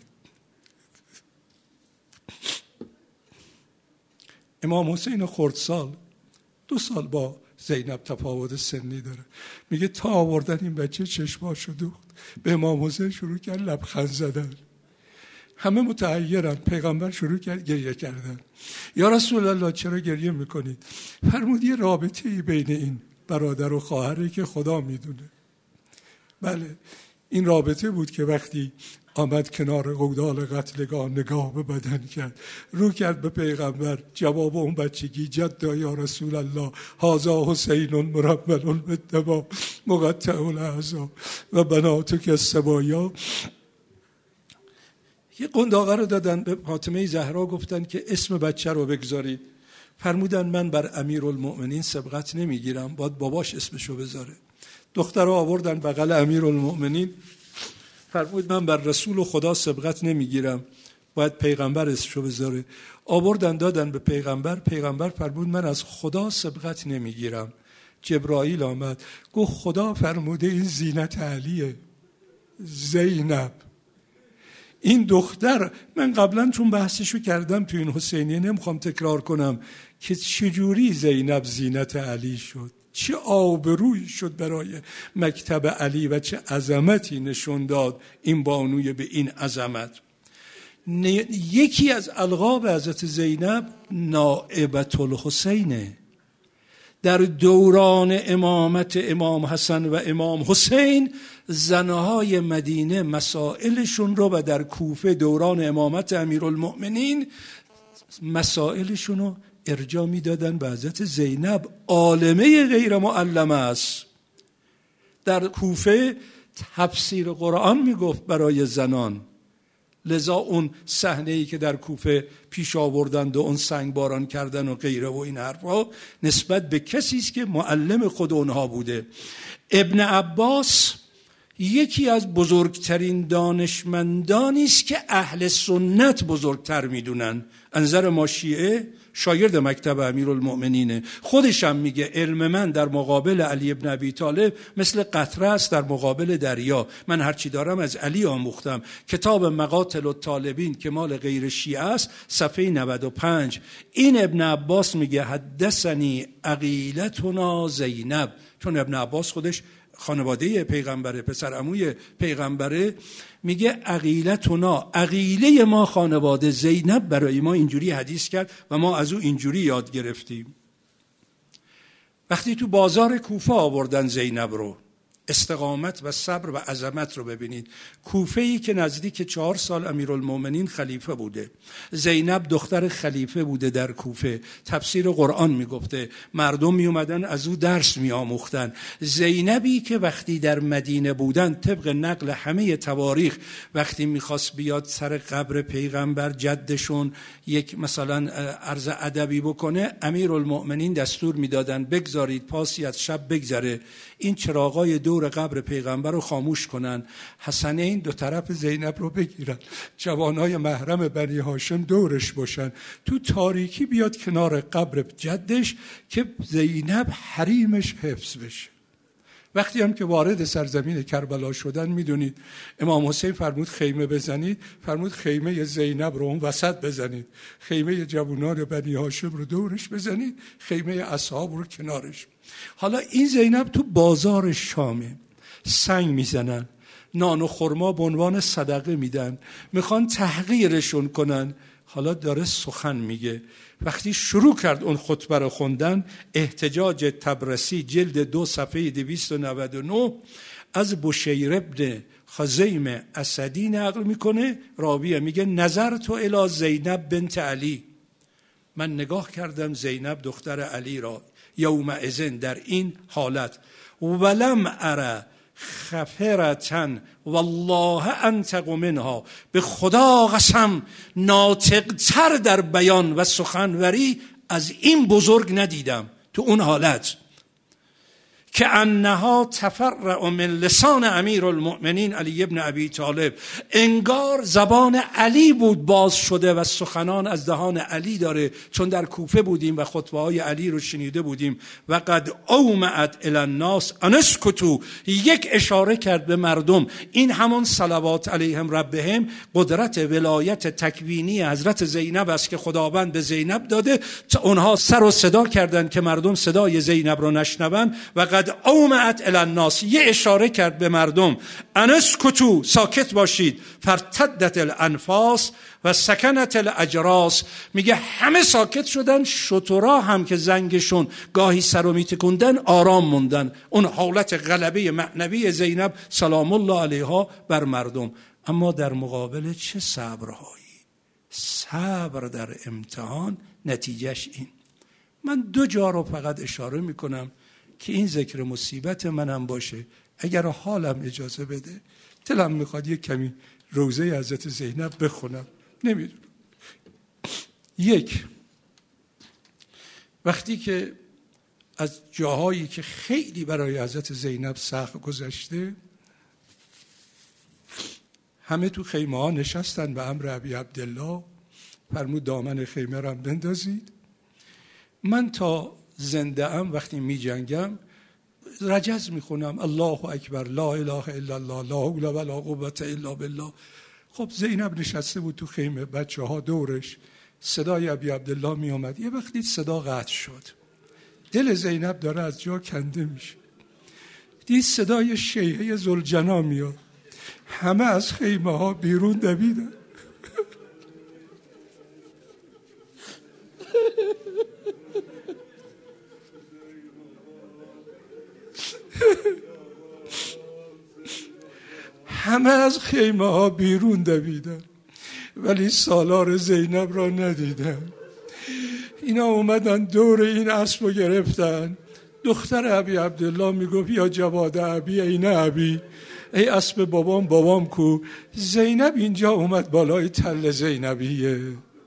امام حسین خردسال 2 سال با زینب تفاوت سنی داره. میگه تا آوردن این بچه چشماشو دوخت، به امام حسین شروع کرد لبخند زدن. همه متحیرن. پیغمبر شروع کرد گریه کردن. یا رسول الله چرا گریه میکنید؟ فرمود یه رابطه‌ای بین این برادر و خواهری که خدا میدونه. بله، این رابطه بود که وقتی آمد کنار قودال قتلگاه نگاه به بدن کرد، رو کرد به پیغمبر، جواب اون بچگی جد یا رسول الله هذا حسین مرمل بالدماء مقطع الاعضاء و بناتک السبایا. یه قنداقه رو دادن به فاطمه زهرا، گفتن که اسم بچه رو بگذارید. فرمودن من بر امیرالمؤمنین سبقت نمیگیرم، باید باباش اسمشو بذاره. دختر رو آوردن بغل امیرالمؤمنین، فرمود من بر رسول خدا سبقت نمیگیرم، باید پیغمبر اسمشو بذاره. آوردن دادن به پیغمبر. پیغمبر فرمود من از خدا سبقت نمیگیرم. جبرائیل آمد گفت خدا فرموده این زینت علیه، زینب. این دختر، من قبلا چون بحثشو کردم تو این حسینیه نمیخوام تکرار کنم که چجوری زینب زینت علی شد، چه آبرویی شد برای مکتب علی و چه عظمتی نشون داد این بانوی به این عظمت. یکی از القاب حضرت زینب نائبة الحسینه. در دوران امامت امام حسن و امام حسین زنهای مدینه مسائلشون رو و در کوفه دوران امامت امیرالمؤمنین مسائلشون رو ارجاع میدادن به حضرت زینب. عالمه غیر معلمه است. در کوفه تفسیر قرآن میگفت برای زنان، لذا اون صحنه‌ای که در کوفه پیش آوردند و اون سنگ باران کردن و غیره و این حرفا نسبت به کسی است که معلم خود اونها بوده. ابن عباس یکی از بزرگترین دانشمندانی است که اهل سنت بزرگتر میدونن. انظر ما شیعه شاگرد مکتب امیرالمؤمنینه. خودش هم میگه علم من در مقابل علی ابن ابی طالب مثل قطره است در مقابل دریا. من هرچی دارم از علی آموختم. کتاب مقاتل الطالبین که مال غیر شیعه است صفحه 95. این ابن عباس میگه حدثنی عقیلتنا زینب، چون ابن عباس خودش خانواده پیغمبره، پسر عموی پیغمبره، میگه عقیلتنا، عقیله ما خانواده زینب برای ما اینجوری حدیث کرد و ما از او اینجوری یاد گرفتیم. وقتی تو بازار کوفه آوردن زینب رو، استقامت و صبر و عظمت رو ببینید. کوفه‌ای که نزدیک 4 سال امیرالمؤمنین خلیفه بوده، زینب دختر خلیفه بوده در کوفه، تفسیر قرآن میگفته، مردم می اومدن از او درس می آموختن. زینبی که وقتی در مدینه بودن طبق نقل همه تواریخ وقتی میخواست بیاد سر قبر پیغمبر جدشون یک مثلا عرض ادبی بکنه، امیرالمؤمنین دستور میدادن بگذارید پاسی از شب بگذره، این چراغای دور قبر پیغمبر رو خاموش کنن، حسنین دو طرف زینب رو بگیرن، جوانای محرم بنی هاشم دورش باشن، تو تاریکی بیاد کنار قبر جدش که زینب حریمش حفظ بشه. وقتی هم که وارد سرزمین کربلا شدن میدونید امام حسین فرمود خیمه بزنید، فرمود خیمه زینب رو اون وسط بزنید، خیمه جوانان بنی هاشم رو دورش بزنید، خیمه اصحاب رو کنارش. حالا این زینب تو بازار شامه، سنگ میزنن، نان و خرما به عنوان صدقه میدن، میخوان تحقیرشون کنن. حالا داره سخن میگه. وقتی شروع کرد اون خطبه رو خوندن، احتجاج طبرسی جلد 2 صفحه 299 از بشیر ابن خزیم اسدی نقل میکنه. راویه میگه نظرت الی زینب بنت علی، من نگاه کردم زینب دختر علی را، یومئذ در این حالت، ولم اره خفرتن والله انطق منها، به خدا قسم ناطق‌تر در بیان و سخنوری از این بزرگ ندیدم. تو اون حالت که انها تفرع من لسان امیر المؤمنین علی ابن ابی طالب، انگار زبان علی بود باز شده و سخنان از دهان علی داره، چون در کوفه بودیم و خطبه های علی رو شنیده بودیم. و قد اومعت الی الناس ان اسکتوا، یک اشاره کرد به مردم. این همون صلوات علیهم ربهم، قدرت ولایت تکوینی حضرت زینب است که خداوند به زینب داده تا اونها سر و صدا کردند که مردم صدای زینب رو نشنوند. و قد اومعت الی الناس، یه اشاره کرد به مردم، ان اسکتوا، ساکت باشید، فرتدت الانفاس و سکنت الاجراس، میگه همه ساکت شدن، شترا هم که زنگشون گاهی سر و میتکوندن آرام موندن. اون حالت غلبه معنوی زینب سلام الله علیها بر مردم. اما در مقابل چه صبرهایی، صبر در امتحان نتیجهش این. من 2 جا رو فقط اشاره میکنم که این ذکر مصیبت منم باشه، اگر حالم اجازه بده. دلم میخواد یک کمی روزه حضرت زینب بخونم، نمیدونم. 1، وقتی که از جاهایی که خیلی برای حضرت زینب سخت گذشته، همه تو خیمه ها نشستن، به امر ابی عبدالله فرمود دامن خیمه را بندازید. من تا زنده ام وقتی می جنگم رجز می خونم، الله اکبر، لا اله الا الله، لا حول ولا قوة الا بالله. خب زینب نشسته بود تو خیمه، بچه ها دورش، صدای ابی عبدالله می آمد. یه وقتی صدا قطع شد، دل زینب داره از جا کنده میشه. دید صدای شیهه ذوالجنا میاد، همه از خیمه ها بیرون دویدن. همه از خیمه ها بیرون دویدن، ولی سالار زینب را ندیدن. اینا اومدن دور این اسب رو گرفتن. دختر ابی عبدالله میگفت یا جواد ابی این ابی، ای اسب بابام کو؟ زینب اینجا اومد بالای تل زینبیه،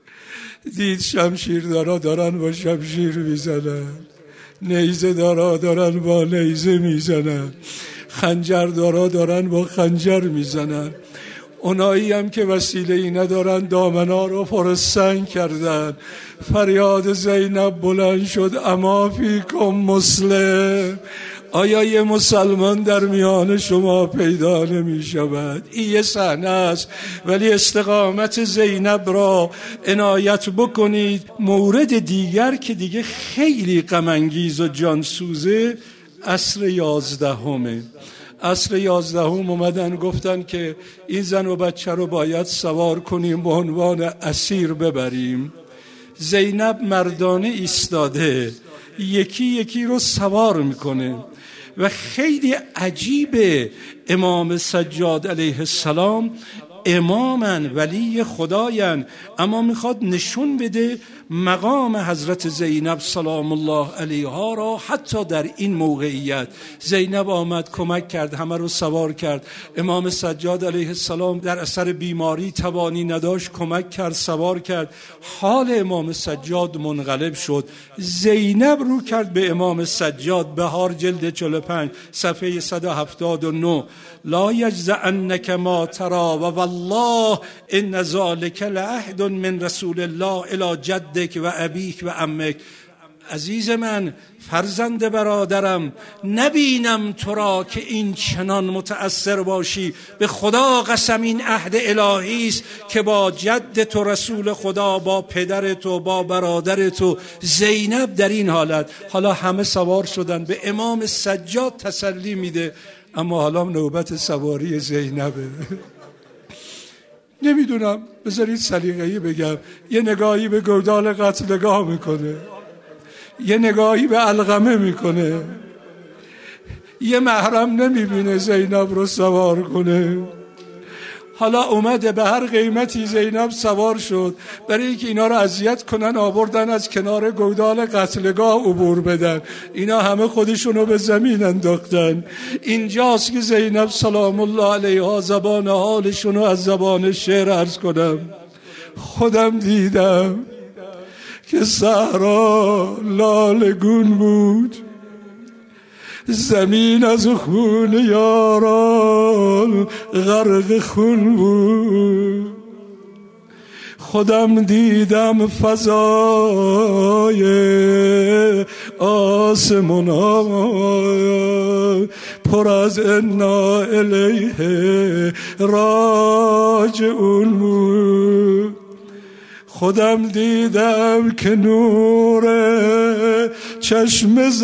دید شمشیر دارن با شمشیر میزنن، نیزه دارن با نیزه میزنن، خنجر دارن با خنجر میزنن. اونایی هم که وسیله‌ای ندارن دامنا رو پر سنگ کردن. فریاد زینب بلند شد اما فیکم مسلم، آیا یه مسلمان در میان شما پیدا نمی شود؟ این یه صحنه است، ولی استقامت زینب را عنایت بکنید. مورد دیگر که دیگه خیلی غم انگیز و جانسوزه، عصر 11. عصر 11 اومدن گفتن که این زن و بچه رو باید سوار کنیم به عنوان اسیر ببریم. زینب مردانه ایستاده، یکی رو سوار میکنه و خیلی عجیبه. امام سجاد علیه السلام امامن، ولی خداین، اما میخواد نشون بده مقام حضرت زینب سلام الله علیها را. حتی در این موقعیت زینب آمد کمک کرد، همه رو سوار کرد. امام سجاد علیه السلام در اثر بیماری توانی نداشت، کمک کرد، سوار کرد. حال امام سجاد منقلب شد. زینب رو کرد به امام سجاد، بهار جلد 45 صفحه 179، لا یجزعنک ما ترا و والله ان ذلک لعهد من رسول الله الی جدک و ابیک و عمک. عزیز من، فرزند برادرم، نبینم تو را که این چنان متأثر باشی. به خدا قسم این عهد الهی است که با جد تو رسول خدا، با پدر تو، با برادر تو. زینب در این حالت، حالا همه سوار شدن، به امام سجاد تسلی میده، اما حالا نوبت سواری زینبه. نمیدونم، بذارید سلیقه‌ای بگم، یه نگاهی به گودال قتلگاه میکنه، یه نگاهی به علقمه میکنه، یه محرم نمیبینه زینب رو سوار کنه. حالا اومده به هر قیمتی زینب سوار شد، برای اینکه اینا رو اذیت کنن آوردن از کنار گودال قتلگاه عبور بدن. اینا همه خودشونو به زمین انداختن. اینجاست که زینب سلام الله علیها زبان حالشونو از زبان شعر عرض کنم. خودم دیدم که صحرا لالگون بود، زمین از خون یاران غرق خون بود. خودم دیدم فضای آسمان پر از انا الیه راجعون بود. خودم دیدم که نور چشم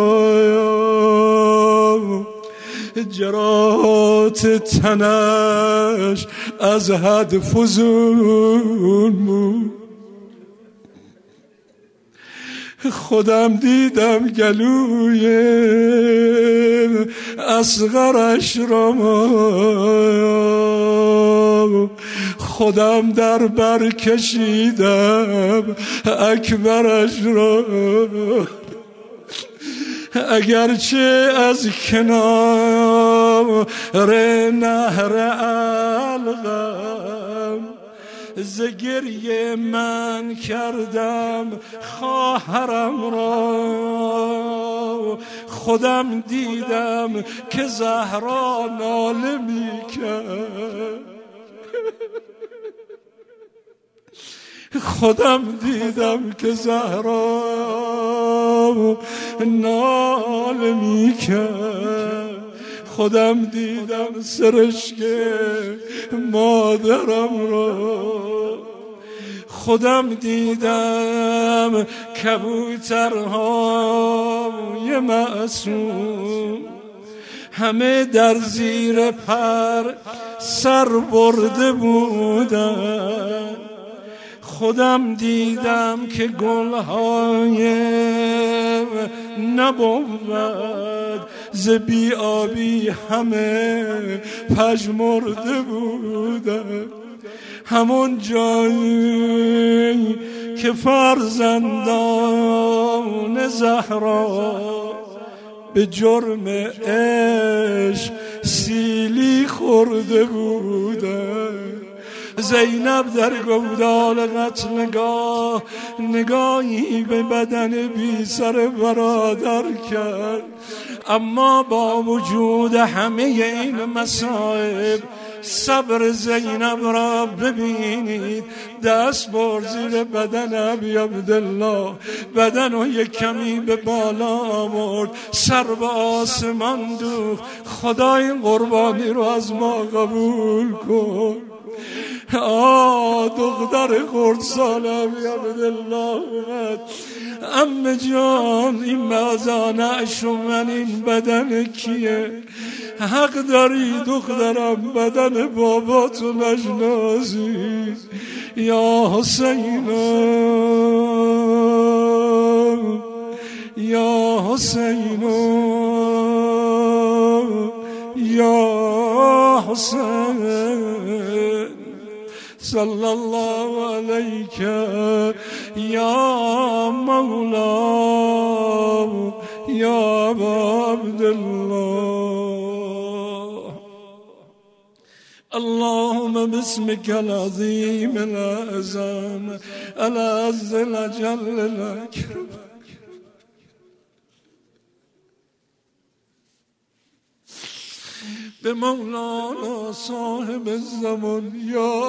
زهرا جراحات تنش از حد فزون بود. خودم دیدم گلوی اصغرش را، خودم در بر کشیدم اکبرش را. اگرچه از کنار نهر علقم ز گریه من کردم خواهرم را، خودم دیدم که زهرا ناله می‌کرد. خودم دیدم که زهرا ناله می‌کرد. خودم دیدم سرشک مادرم را. خودم دیدم کبوترهای معصوم همه در زیر پر سر برده بودن. خودم دیدم که گلهای نبود ز بی آبی همه پژمرده بودن. همون جایی که فرزندان زهرا به جرم عشق سیلی خورده بودن. زینب در گودال قتل نگاهی به بدن بی سر برادر کرد، اما با وجود همه این مصائب صبر زینب را ببینید. دست برد زیر بدن ابی عبدالله، بدن رو یک کمی به بالا آورد، سر به آسمان دوخت. خدا این قربانی رو از ما قبول کن. دختر خردسال ابی عبدالله اومد. عمه جان این مازانش من این بدن کیه؟ حق داری دخترم بدن باباتو نشناسی. یا حسین یا حسین یا حسین صلی الله علیک یا مولا یا ابا عبدالله. اللهم باسمك العظيم الأعظم الأعز الأجل الأكرم به مولانا صاحب الزمان. یا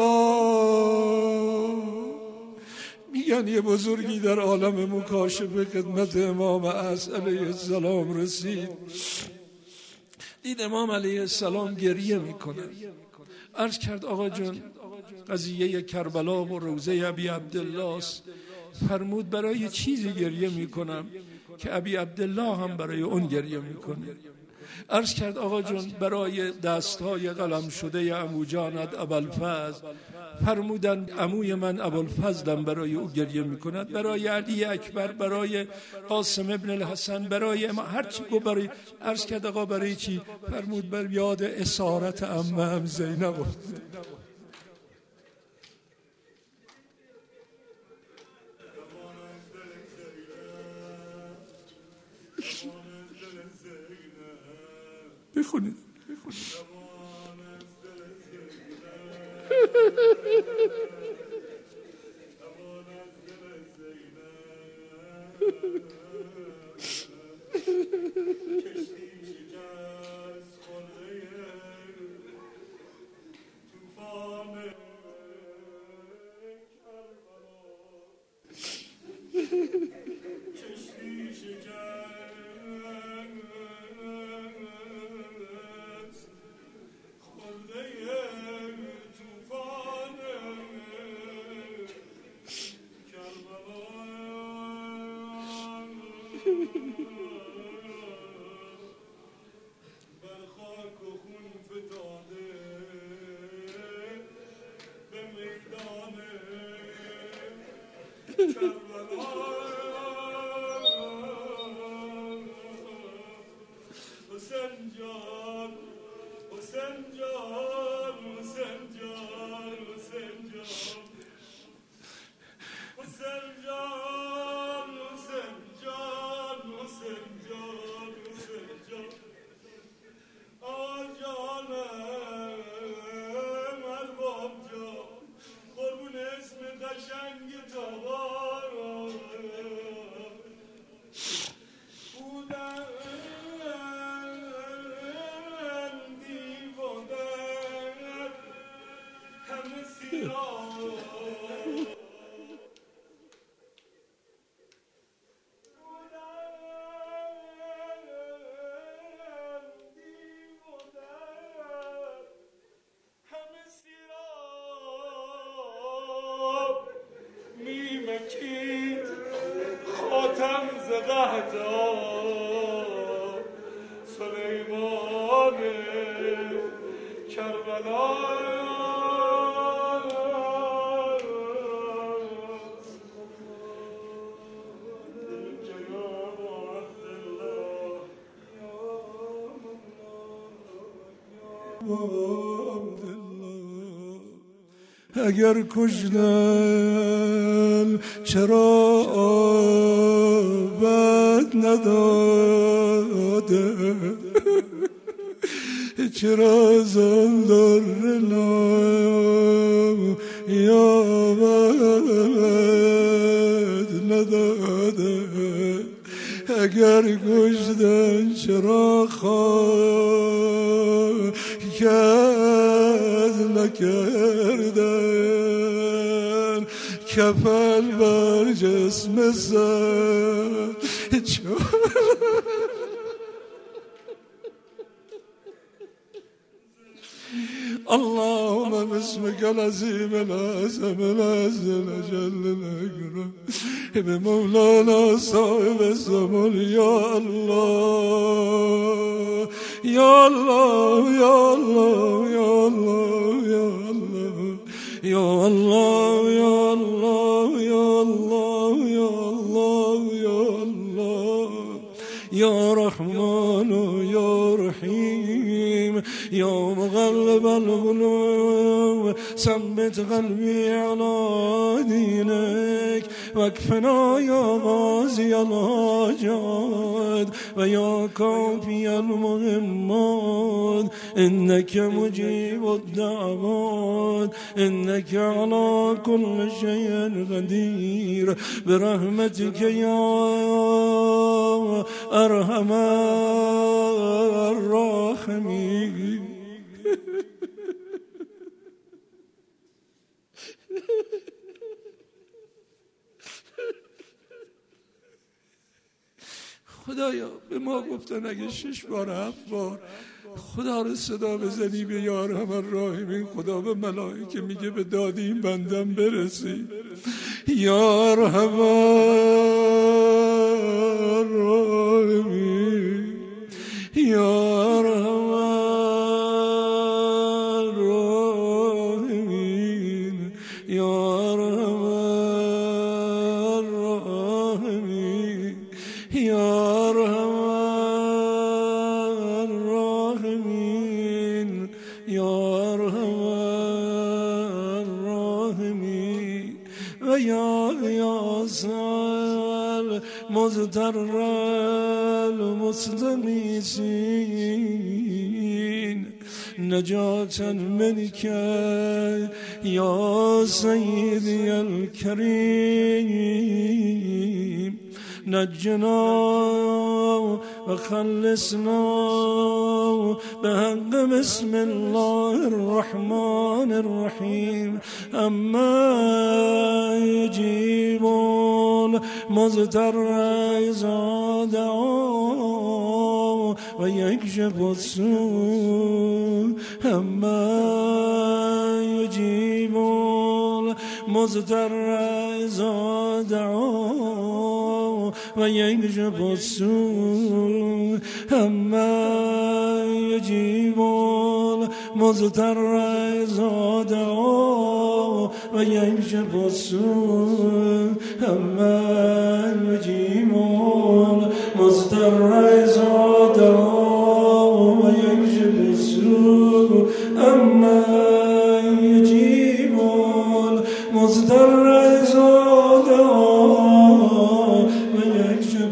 الله، میگن یه بزرگی در عالم مکاشفه خدمت امام عصر علیه السلام رسید. دید امام علیه السلام گریه میکنه. عرض کرد آقا جان قضیه کربلا و روزه ابی عبدالله است. فرمود برای چیزی گریه میکنم که ابی عبدالله هم برای اون گریه میکنه. عرض کرد آقا جان برای دستهای قلم شده عمو جانت ابوالفضل. فرمودند عموی من ابوالفضلم برای او گریه میکند، برای علی اکبر، برای قاسم ابن الحسن، برای ما هر چی گفت. برای عرض کرد آقا برای چی؟ فرمود بر یاد اسارت عمم زینب. بخونید اگر کشتن چرا آبد نداده، چرا زندان یابد نداده، اگر کشتن چرا خواهد نکردن، کفن بر جسم سر اللهم باسمك العظيم الأعظم الأجل الأكرم بمولانا صاحب الزمان يا الله يا الله يا الله يا الله يا الله يا الله يا الله يا الله يا الله يا رحمن يا رحيم يا مغلب القلوب ثبت قلبي على دينك واكفنا يا غازي الحاجات ويا كافي المهمات إنك مجيب الدعوات إنك على كل شيء قدير برحمتك يا أرحم الراحمين. خدایا به ما گفتن اگه 6 بار 7 بار خدا رو صدا بزنی به یا ارحم الراحمین، خدا به ملائکه میگه به داد این بندم برسی. یا ارحم الراحمین یا ارحم الراحمین یا ارحم الراحمین یا ارحم الراحمین یا ارحم الراحمین و یا غیاث المضطر المستغیثین نجاة منك يا سيدي الكريم نجنا وخلصنا بحق بسم الله الرحمن الرحيم أما يجيب المضطر إذا دعاه ويكشف السوء أما يجيب المضطر إذا دعاه ويكشف السوء أما يجيب المضطر إذا دعاه ويكشف السوء أما يجيب المضطر إذا دعاه ويكشف السوء أما يجيب المضطر إذا دعاه ويكشف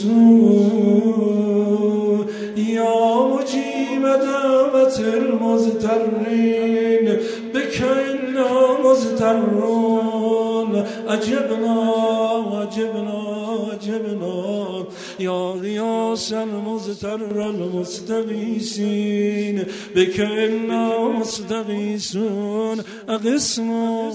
السوء يا مجيب دعوة المضطرين بك إنا مضطرون أجبنا يا غياث المضطر المستغيثين بك إنا مستغيثون أغثنا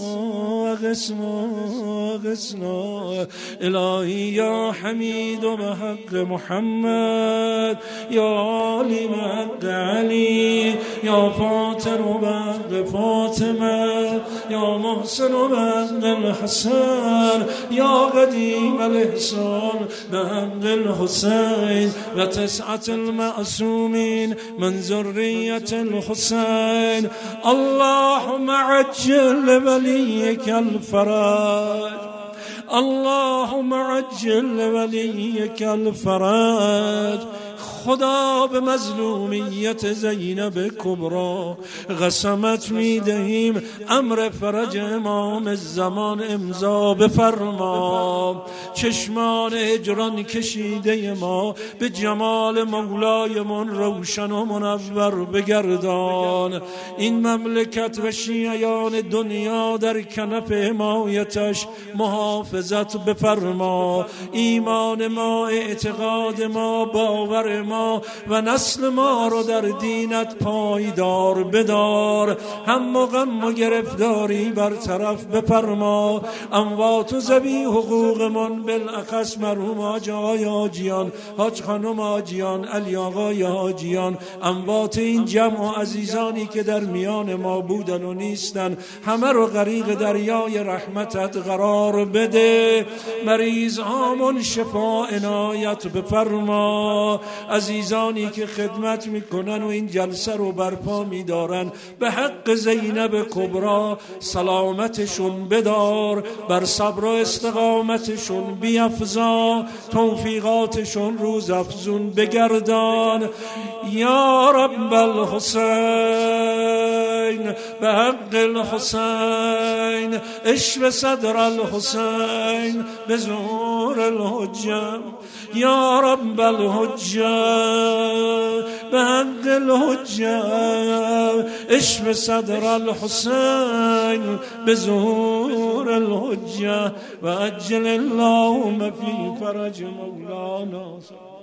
إلهي يا حميد بحق محمد يا علي بحق علي يا فاطر بحق فاطمة يا محسن بحق الحسن يا قديم الإحسان بحق الحسين وتسعة المأسومين من ذرية الحسين اللهم عجل لوليك الفرج اللهم عجل لوليك الفرج خدا به مظلومیت زینب کبرا قسمت میدهیم امر فرج امام الزمان امضا بفرما چشمان هجران کشیده ما به جمال مولایمون روشن و منور بگردان این مملکت و شیعیان دنیا در کنف حمایتش محافظت بفرما ایمان ما اعتقاد ما باور ما و نسل ما رو در دینت پایدار بدار هم و غم و گرفتاری برطرف بفرما اموات و ذوی حقوقمون بالاخص مرحوم حاج آقای حاجیان حاج خانم حاجیان علی آقای حاجیان اموات این جمع و عزیزانی که در میان ما بودن و نیستن همه رو غریق دریای رحمتت قرار بده مریض هامون شفا عنایت بفرما عزیزانی که خدمت میکنن و این جلسه رو برپا میدارن به حق زینب کبرا سلامتشون بدار بر صبر و استقامتشون بیفزا توفیقاتشون روز افزون بگردان یا رب الحسین به حق الحسین اشف صدر الحسین به ظهور الحجه یا رب الحجه به حق الحجه اشف صدر الحسین به ظهور الحجه و اجل اللهم فی فرج مولانا